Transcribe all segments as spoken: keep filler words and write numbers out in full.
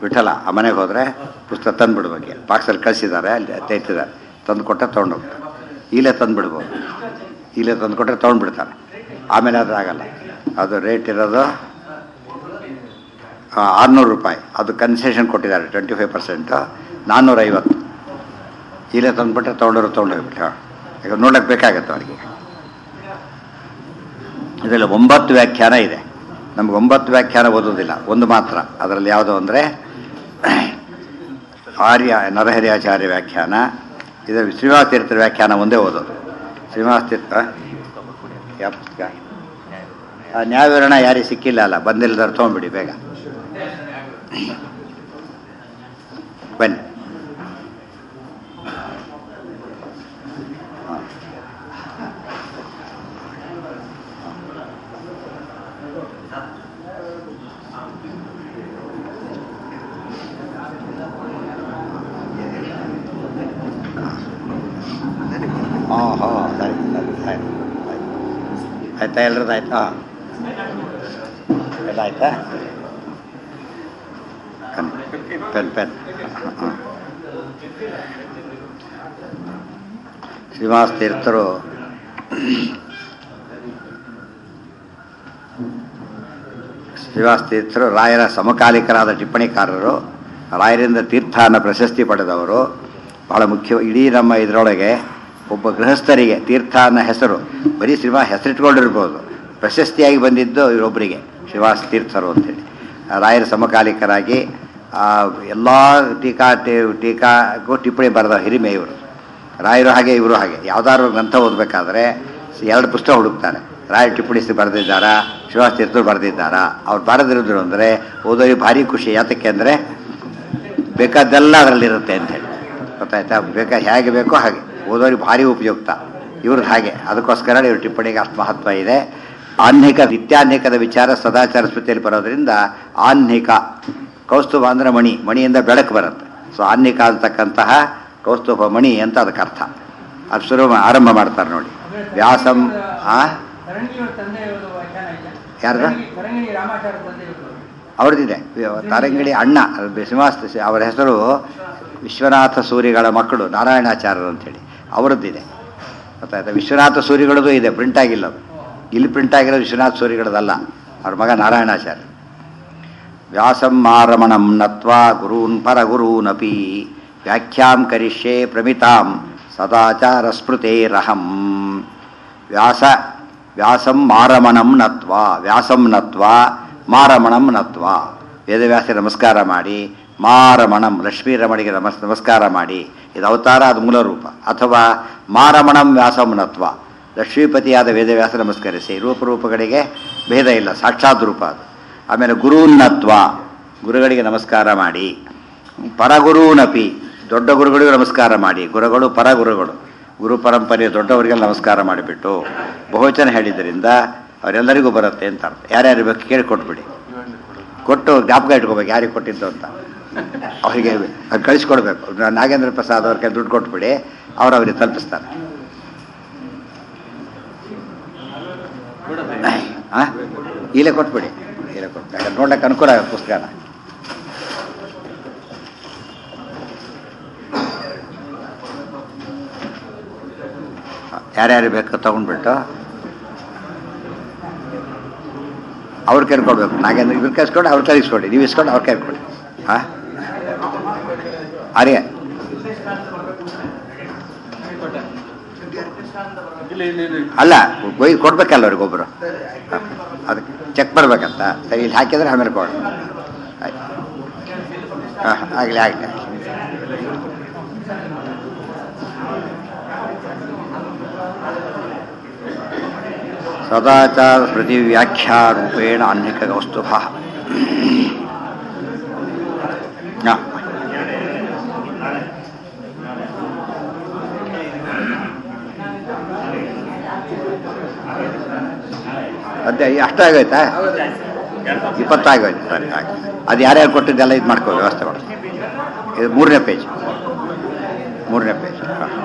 ವಿಠಲ ಆ ಮನೆಗೆ ಹೋದರೆ ಪುಸ್ತಕ ತಂದು ಬಿಡ್ಬೇಕು. ಬಾಕ್ಸಲ್ಲಿ ಕಳಿಸಿದ್ದಾರೆ, ಅಲ್ಲಿ ತೆಯ್ತಿದ್ದಾರೆ, ತಂದು ಕೊಟ್ಟರೆ ತೊಗೊಂಡು ಹೋಗ್ತಾರೆ. ಇಲ್ಲೇ ತಂದು ಬಿಡ್ಬೋದು, ಇಲ್ಲೇ ತಂದು ಕೊಟ್ಟರೆ ತೊಗೊಂಡ್ಬಿಡ್ತಾರೆ. ಆಮೇಲೆ ಅದು ಆಗಲ್ಲ. ಅದು ರೇಟ್ ಇರೋದು ಆರುನೂರು ರೂಪಾಯಿ. ಅದು ಕನ್ಸೆಷನ್ ಕೊಟ್ಟಿದ್ದಾರೆ ಟ್ವೆಂಟಿ ಫೈವ್ ಪರ್ಸೆಂಟು, ನಾನ್ನೂರೈವತ್ತು. ಇಲ್ಲೇ ತಂದುಬಿಟ್ರೆ ತೊಗೊಂಡೋರು ತೊಗೊಂಡೋಗ್ಬಿಟ್ಟು ಈಗ ನೋಡೋಕ್ಕೆ ಬೇಕಾಗತ್ತೆ ಅವರಿಗೆ. ಇದರಲ್ಲಿ ಒಂಬತ್ತು ವ್ಯಾಖ್ಯಾನ ಇದೆ. ನಮ್ಗೆ ಒಂಬತ್ತು ವ್ಯಾಖ್ಯಾನ ಓದೋದಿಲ್ಲ, ಒಂದು ಮಾತ್ರ. ಅದರಲ್ಲಿ ಯಾವುದು ಅಂದರೆ ಆರ್ಯ ನರಹರಿಯಾಚಾರ್ಯ ವ್ಯಾಖ್ಯಾನ. ಇದರಲ್ಲಿ ಶ್ರೀನಿವಾಸ ತೀರ್ಥರ ವ್ಯಾಖ್ಯಾನ ಒಂದೇ ಓದೋದು. ಶ್ರೀನಿವಾಸ ತೀರ್ಥ ಯಾವ ಪುಸ್ತಕ? ಆ ನ್ಯಾಯವಿವರಣ ಯಾರಿಗೆ ಸಿಕ್ಕಿಲ್ಲ ಅಲ್ಲ, ಬಂದಿಲ್ಲದಾರು ತೊಗೊಂಡ್ಬಿಡಿ ಬೇಗ ಬನ್ನಿ. ಹಾಂ ಹಾಂ ಸರಿ ಸರಿ ಆಯ್ತು ಆಯ್ತಾ ಎಲ್ರದ್ದು ಆಯ್ತಾ? ಎಲ್ಲ ಆಯ್ತಾ? ಪೆನ್ ಪೆನ್ ಹಾಂ. ಶ್ರೀನಿವಾಸ ತೀರ್ಥರು ಶ್ರೀನಿವಾಸ ತೀರ್ಥರು ರಾಯರ ಸಮಕಾಲಿಕರಾದ ಟಿಪ್ಪಣಿಕಾರರು. ರಾಯರಿಂದ ತೀರ್ಥ ಅನ್ನೋ ಪ್ರಶಸ್ತಿ ಪಡೆದವರು. ಬಹಳ ಮುಖ್ಯ. ಇಡೀ ನಮ್ಮ ಇದರೊಳಗೆ ಒಬ್ಬ ಗೃಹಸ್ಥರಿಗೆ ತೀರ್ಥ ಅನ್ನೋ ಹೆಸರು ಬರೀ ಶ್ರೀನಿವಾಸ ಹೆಸರಿಟ್ಕೊಂಡಿರ್ಬೋದು, ಪ್ರಶಸ್ತಿಯಾಗಿ ಬಂದಿದ್ದು ಇವರೊಬ್ಬರಿಗೆ ಶ್ರೀನಿವಾಸ ತೀರ್ಥರು ಅಂತೇಳಿ. ರಾಯರ ಸಮಕಾಲಿಕರಾಗಿ ಎಲ್ಲ ಟೀಕಾ ಟೀಕಾಗೂ ಟಿಪ್ಪಣಿ ಬರೆದ ಹಿರಿಮೆ ಇವರು. ರಾಯರು ಹಾಗೆ ಇವರು ಹಾಗೆ. ಯಾವುದಾದ್ರು ಗ್ರಂಥ ಓದಬೇಕಾದ್ರೆ ಎರಡು ಪುಸ್ತಕ ಹುಡುಕ್ತಾರೆ. ರಾಯರು ಟಿಪ್ಪಣಿಸಿ ಬರೆದಿದ್ದಾರಾ, ಶ್ರೀನಿವಾಸ ತೀರ್ಥರು ಬರೆದಿದ್ದಾರಾ? ಅವ್ರು ಬರೆದಿರೋದ್ರು ಅಂದರೆ ಓದೋರಿಗೆ ಭಾರಿ ಖುಷಿ. ಯಾತಕ್ಕೆ ಅಂದರೆ ಬೇಕಾದ್ದೆಲ್ಲ ಅದರಲ್ಲಿರುತ್ತೆ ಅಂಥೇಳಿ, ಗೊತ್ತಾಯ್ತಾ? ಬೇಕಾ ಹೇಗೆ ಬೇಕೋ ಹಾಗೆ ಓದೋರಿಗೆ ಭಾರಿ ಉಪಯುಕ್ತ. ಇವ್ರದ್ದು ಹಾಗೆ. ಅದಕ್ಕೋಸ್ಕರ ಇವ್ರ ಟಿಪ್ಪಣಿಗೆ ಅಷ್ಟು ಮಹತ್ವ ಇದೆ. ಆಹ್ನಿಕ ನಿತ್ಯಾಹ್ನಿಕದ ವಿಚಾರ ಸದಾಚಾರ ಸ್ಮೃತಿಯಲ್ಲಿ ಬರೋದ್ರಿಂದ ಆಹ್ನಿಕ, ಕೌಸ್ತುಭ ಅಂದರೆ ಮಣಿ, ಮಣಿಯಿಂದ ಬೆಳಕು ಬರುತ್ತೆ. ಸೊ ಆಹ್ನಿಕ ಅಂತಕ್ಕಂತಹ ಕೌಸ್ತುಭ ಮಣಿ ಅಂತ ಅದಕ್ಕೆ ಅರ್ಥ. ಅದು ಶುರು ಆರಂಭ ಮಾಡ್ತಾರೆ ನೋಡಿ. ವ್ಯಾಸಂ ಆ ಯಾರ್ದ ಅವ್ರದ್ದಿದೆ. ತಾರಂಗಿಣಿ ಅಣ್ಣ ಶ್ರೀನಿವಾಸ, ಅವರ ಹೆಸರು ವಿಶ್ವನಾಥ ಸೂರಿಗಳ ಮಕ್ಕಳು ನಾರಾಯಣಾಚಾರ್ಯರು ಅಂಥೇಳಿ ಅವರದ್ದಿದೆ, ಗೊತ್ತಾಯ್ತಾ? ವಿಶ್ವನಾಥ ಸೂರಿಗಳದ್ದು ಇದೆ, ಪ್ರಿಂಟ್ ಆಗಿಲ್ಲ ಅದು. ಇಲ್ಲಿ ಪ್ರಿಂಟ್ ಆಗಿರೋದು ವಿಶ್ವನಾಥ ಸೂರಿಗಳದಲ್ಲ, ಅವ್ರ ಮಗ ನಾರಾಯಣಾಚಾರ್ಯ. ವ್ಯಾಸಂ ಮಾರಮಣಂ ನತ್ವಾ ಗುರೂನ್ ಪರಗುರೂನಪಿ ವ್ಯಾಖ್ಯಾಂ ಕರಿಷ್ಯೆ ಪ್ರಮಿತಾಂ ಸದಾಚಾರ ಸ್ಮೃತೇರಹಂ. ವ್ಯಾಸ ವ್ಯಾಸಂ ಮಾರಮಣಂ ನತ್ವಾ, ವ್ಯಾಸಂ ನತ್ವಾ ಮಾರಮಣಂ ನತ್ವಾ, ವೇದವ್ಯಾಸ ನಮಸ್ಕಾರ ಮಾಡಿ, ಮಾರಮಣಂ ಲಕ್ಷ್ಮೀರಮಣಿಗೆ ನಮಸ್ ನಮಸ್ಕಾರ ಮಾಡಿ. ಇದು ಅವತಾರ, ಅದು ಮೂಲ ರೂಪ. ಅಥವಾ ಮಾರಮಣಂ ವ್ಯಾಸಂ ನತ್ವ, ಲಕ್ಷ್ಮೀಪತಿಯಾದ ವೇದವ್ಯಾಸ ನಮಸ್ಕರಿಸಿ. ರೂಪರೂಪಗಳಿಗೆ ಭೇದ ಇಲ್ಲ, ಸಾಕ್ಷಾತ್ ರೂಪ ಅದು. ಆಮೇಲೆ ಗುರೂನ್ನತ್ವ, ಗುರುಗಳಿಗೆ ನಮಸ್ಕಾರ ಮಾಡಿ. ಪರಗುರೂನಪಿ, ದೊಡ್ಡ ಗುರುಗಳಿಗೂ ನಮಸ್ಕಾರ ಮಾಡಿ. ಗುರುಗಳು ಪರಗುರುಗಳು, ಗುರು ಪರಂಪರೆಯ ದೊಡ್ಡವರಿಗೆ ನಮಸ್ಕಾರ ಮಾಡಿಬಿಟ್ಟು ಬಹುವಚನ ಹೇಳಿದ್ದರಿಂದ ಅವರೆಲ್ಲರಿಗೂ ಬರುತ್ತೆ ಅಂತ ಅರ್ಥ. ಯಾರ್ಯಾರು ಬೇಕು ಕೇಳಿ ಕೊಟ್ಬಿಡಿ, ಕೊಟ್ಟು ಜ್ಞಾಪಕ ಇಟ್ಕೋಬೇಕು ಯಾರಿಗೆ ಕೊಟ್ಟಿದ್ದು ಅಂತ. ಅವರಿಗೆ ಅದು ಕಳಿಸ್ಕೊಡ್ಬೇಕು. ನಾಗೇಂದ್ರ ಪ್ರಸಾದ್ ಅವ್ರ ಕೈ ದುಡ್ಡು ಕೊಟ್ಬಿಡಿ, ಅವ್ರು ಅವ್ರಿಗೆ ತಲುಪಿಸ್ತಾರೆ. ಹಾಂ, ಇಲ್ಲೇ ಕೊಟ್ಬಿಡಿ, ಇಲ್ಲೇ ಕೊಟ್ಬಿಡಿ, ನೋಡಕ್ಕೆ ಅನುಕೂಲ ಆಗುತ್ತೆ ಪುಸ್ತಕನ. ಯಾರ್ಯಾರು ಬೇಕು ತೊಗೊಂಡ್ಬಿಟ್ಟು ಅವ್ರ ಕೈಲಿ ಕೊಡ್ಬೇಕು. ನಾಗೇಂದ್ರ ಇವ್ರ ಕಳಿಸ್ಕೊಂಡು ಅವ್ರ ಕೈ ಇಸ್ಕೊಡಿ, ನೀವು ಇಸ್ಕೊಂಡು ಅವ್ರ ಕೈ ಕೊಡಿ. ಹಾಂ, ಅರೆ ಅಲ್ಲ, ಒಯ್ದು ಕೊಡ್ಬೇಕಲ್ಲ ಅವ್ರಿಗೊಬ್ಬರು, ಅದಕ್ಕೆ ಚೆಕ್ ಬರ್ಬೇಕಂತ. ಸರಿ, ಇಲ್ಲಿ ಹಾಕಿದ್ರೆ ಆಮೇಲೆ ಕೊಡ. ಆಯ್ತು, ಹಾಂ, ಆಗಲಿ ಆಗಲಿ. ಸದಾಚಾರ ಸ್ಮೃತಿ ವ್ಯಾಖ್ಯಾರೂಪೇಣ ಆಹ್ನಿಕ ಕೌಸ್ತುಭ. ಅದೇ ಅಷ್ಟಾಗೋಯ್ತಾ? ಇಪ್ಪತ್ತಾಗೋಯ್ತು. ಸರಿ, ಆಯ್ತು. ಅದು ಯಾರ್ಯಾರು ಕೊಟ್ಟಿದ್ದೆಲ್ಲ ಇದು ಮಾಡ್ಕೋ, ವ್ಯವಸ್ಥೆ ಮಾಡಿ. ಇದು ಮೂರನೇ ಪೇಜ್, ಮೂರನೇ ಪೇಜ್.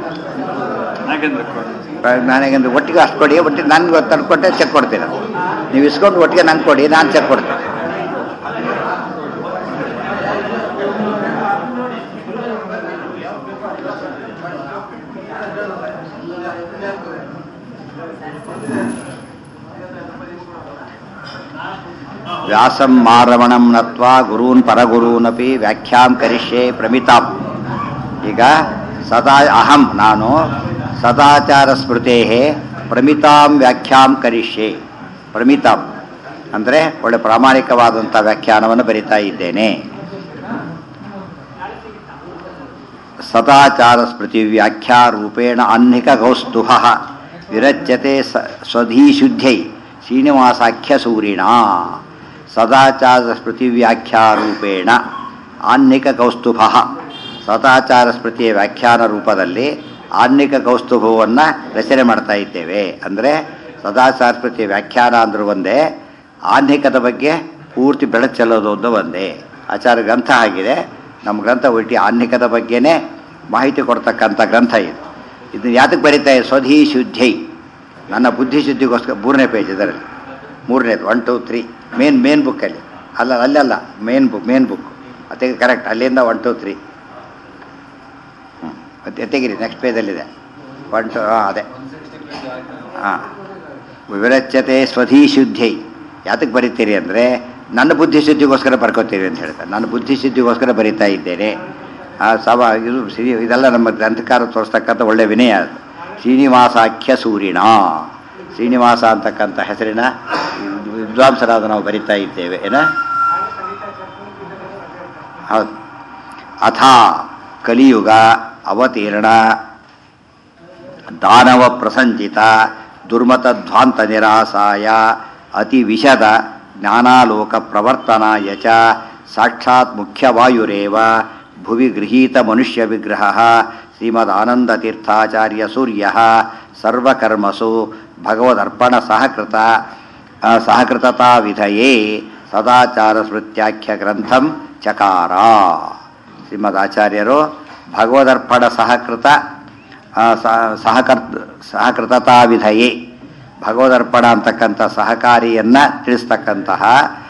ನನಗಂದ್ರೆ ಒಟ್ಟಿಗೆ ಅಷ್ಟು ಕೊಡಿ, ಒಟ್ಟಿಗೆ ನನಗೆ ತಂದು ಕೊಟ್ಟೆ ಚೆಕ್ ಕೊಡ್ತೀನಿ. ನೀವು ಇಸ್ಕೊಂಡು ಒಟ್ಟಿಗೆ ನಂಗೆ ಕೊಡಿ, ನಾನು ಚೆಕ್ ಕೊಡ್ತೀನಿ. ವ್ಯಾಸಂ ಮಾರವಣಂ ನತ್ವಾ ಗುರೂನ್ ಪರಗುರೂನಪಿ ವ್ಯಾಖ್ಯಾಂ ಕರಿಷ್ಯೆ ಪ್ರಮಿತಾಂ. ಈಗ ಸದಾ ಅಹಂ ನಾನು ಸದಾಚಾರ ಸ್ಮೃತೇ ಪ್ರಮಿತಾಂ ವ್ಯಾಖ್ಯಾಂ ಕರಿಷ್ಯೆ. ಪ್ರಮಿತಾಂ ಅಂದರೆ ಒಳ್ಳೆ ಪ್ರಾಮಾಣಿಕವಾದಂಥ ವ್ಯಾಖ್ಯಾನವನ್ನು ಬರಿತಾ ಇದ್ದೇನೆ. ಸದಾಚಾರ ಸ್ಮೃತಿ ವ್ಯಾಖ್ಯಾ ರೂಪೇಣ ಅಹ್ನಿಕ ಕೌಸ್ತುಭ ವಿರಚ್ಯತೆ ಸ್ವಧೀಶುದ್ಧೈ ಶ್ರೀನಿವಾಸಾಖ್ಯ ಸೂರಿಣ. ಸದಾಚಾರ ಸ್ಮೃತಿ ವ್ಯಾಖ್ಯಾ ರೂಪೇಣ ಆಹ್ನಿಕ ಕೌಸ್ತುಭ, ಸದಾಚಾರ ಸ್ಮೃತಿಯ ವ್ಯಾಖ್ಯಾನ ರೂಪದಲ್ಲಿ ಆಹ್ನಿಕ ಕೌಸ್ತುಭವನ್ನು ರಚನೆ ಮಾಡ್ತಾ ಇದ್ದೇವೆ. ಅಂದರೆ ಸದಾಚಾರ ಸ್ಮೃತಿಯ ವ್ಯಾಖ್ಯಾನ ಅಂದರೂ ಒಂದೇ, ಆಹ್ನಿಕದ ಬಗ್ಗೆ ಪೂರ್ತಿ ಬೆಳಕು ಚೆಲ್ಲೋದು ಒಂದು ಒಂದೇ. ಆಚಾರ್ಯ ಗ್ರಂಥ ಆಗಿದೆ. ನಮ್ಮ ಗ್ರಂಥ ಒಟ್ಟಿ ಆಹ್ನಿಕದ ಬಗ್ಗೆನೇ ಮಾಹಿತಿ ಕೊಡ್ತಕ್ಕಂಥ ಗ್ರಂಥ ಇದು. ಇದನ್ನು ಯಾತಕ್ಕೆ ಬರೀತಾ ಇದೆ? ಸ್ವಧಿ ಶುದ್ಧೈ, ನನ್ನ ಬುದ್ಧಿ ಶುದ್ಧಿಗೋಸ್ಕರ. ಮೂರನೇ ಪೇಜ್ ಇದರಲ್ಲಿ, ಮೂರನೇದು one two three main main ಬುಕ್ಕಲ್ಲಿ ಅಲ್ಲ, ಅಲ್ಲೆಲ್ಲ ಮೇನ್ ಬುಕ್ ಮೇನ್ ಬುಕ್ ಅದಕ್ಕೆ ಕರೆಕ್ಟ್. ಅಲ್ಲಿಂದ ಒನ್ ಟು ತ್ರೀ ಹ್ಞೂ ಮತ್ತೆ ತೆಗಿರಿ. ನೆಕ್ಸ್ಟ್ ಪೇಜಲ್ಲಿದೆ ಒನ್ ಟು ಹಾಂ ಅದೇ ಹಾಂ. ವಿರಚ್ಯತೆ ಸ್ವಧಿ ಶುದ್ಧೈ ಯಾತಕ್ಕೆ ಬರೀತೀರಿ ಅಂದರೆ ನನ್ನ ಬುದ್ಧಿ ಶುದ್ಧಿಗೋಸ್ಕರ ಬರ್ಕೋತೀರಿ ಅಂತ ಹೇಳ್ತಾರೆ. ನನ್ನ ಬುದ್ಧಿ ಶುದ್ಧಿಗೋಸ್ಕರ ಬರೀತಾ ಇದ್ದೇನೆ. ಆ ಸಭಾ ಇದು ಶ್ರೀ ಇದೆಲ್ಲ ನಮ್ಮ ಗ್ರಂಥಕಾರ ತೋರಿಸ್ತಕ್ಕಂಥ ಒಳ್ಳೆಯ ವಿನಯ ಅದು. ಶ್ರೀನಿವಾಸಾಖ್ಯ ಸೂರಿಣ, ಶ್ರೀನಿವಾಸ ಅಂತಕ್ಕಂಥ ಹೆಸರಿನ ವಿದ್ವಾಂಸರಾದ ನಾವು ಬರಿತಾ ಇದ್ದೇವೆ. ಏನ ಹೌದು. ಅಥ ಕಲಿಯುಗ ಅವತೀರ್ಣ ದಾನವ ಪ್ರಸಂಚಿತ ದುರ್ಮತಧ್ವಾಂತ ನಿರಾಸಾಯ ಅತಿ ವಿಶದ ಜ್ಞಾನಾಲೋಕ ಪ್ರವರ್ತನಾಯ ಚ ಸಾಕ್ಷಾತ್ ಮುಖ್ಯವಾಯುರೇವ ಭುವಿ ಗೃಹೀತ ಮನುಷ್ಯ ವಿಗ್ರಹ ಶ್ರೀಮದಾನಂದತೀರ್ಥಾಚಾರ್ಯ ಸೂರ್ಯ ಸರ್ವಕರ್ಮಸು ಭಗವದರ್ಪಣ ಸಹಕೃತ ಸಹಕೃತತಾ ವಿಧಯೇ ಸದಾಚಾರ ಸ್ಮೃತ್ಯಾಖ್ಯ ಗ್ರಂಥಂ ಚಕಾರ. ಶ್ರೀಮದಾಚಾರ್ಯರು ಭಗವದರ್ಪಣ ಸಹಕೃತ ಸಹಕರ್ ಸಹಕೃತತಾ ವಿಧಯೇ ಭಗವದರ್ಪಣ ಅಂತಕ್ಕಂಥ ಸಹಕಾರಿಯನ್ನು ತಿಳಿಸ್ತಕ್ಕಂತಹ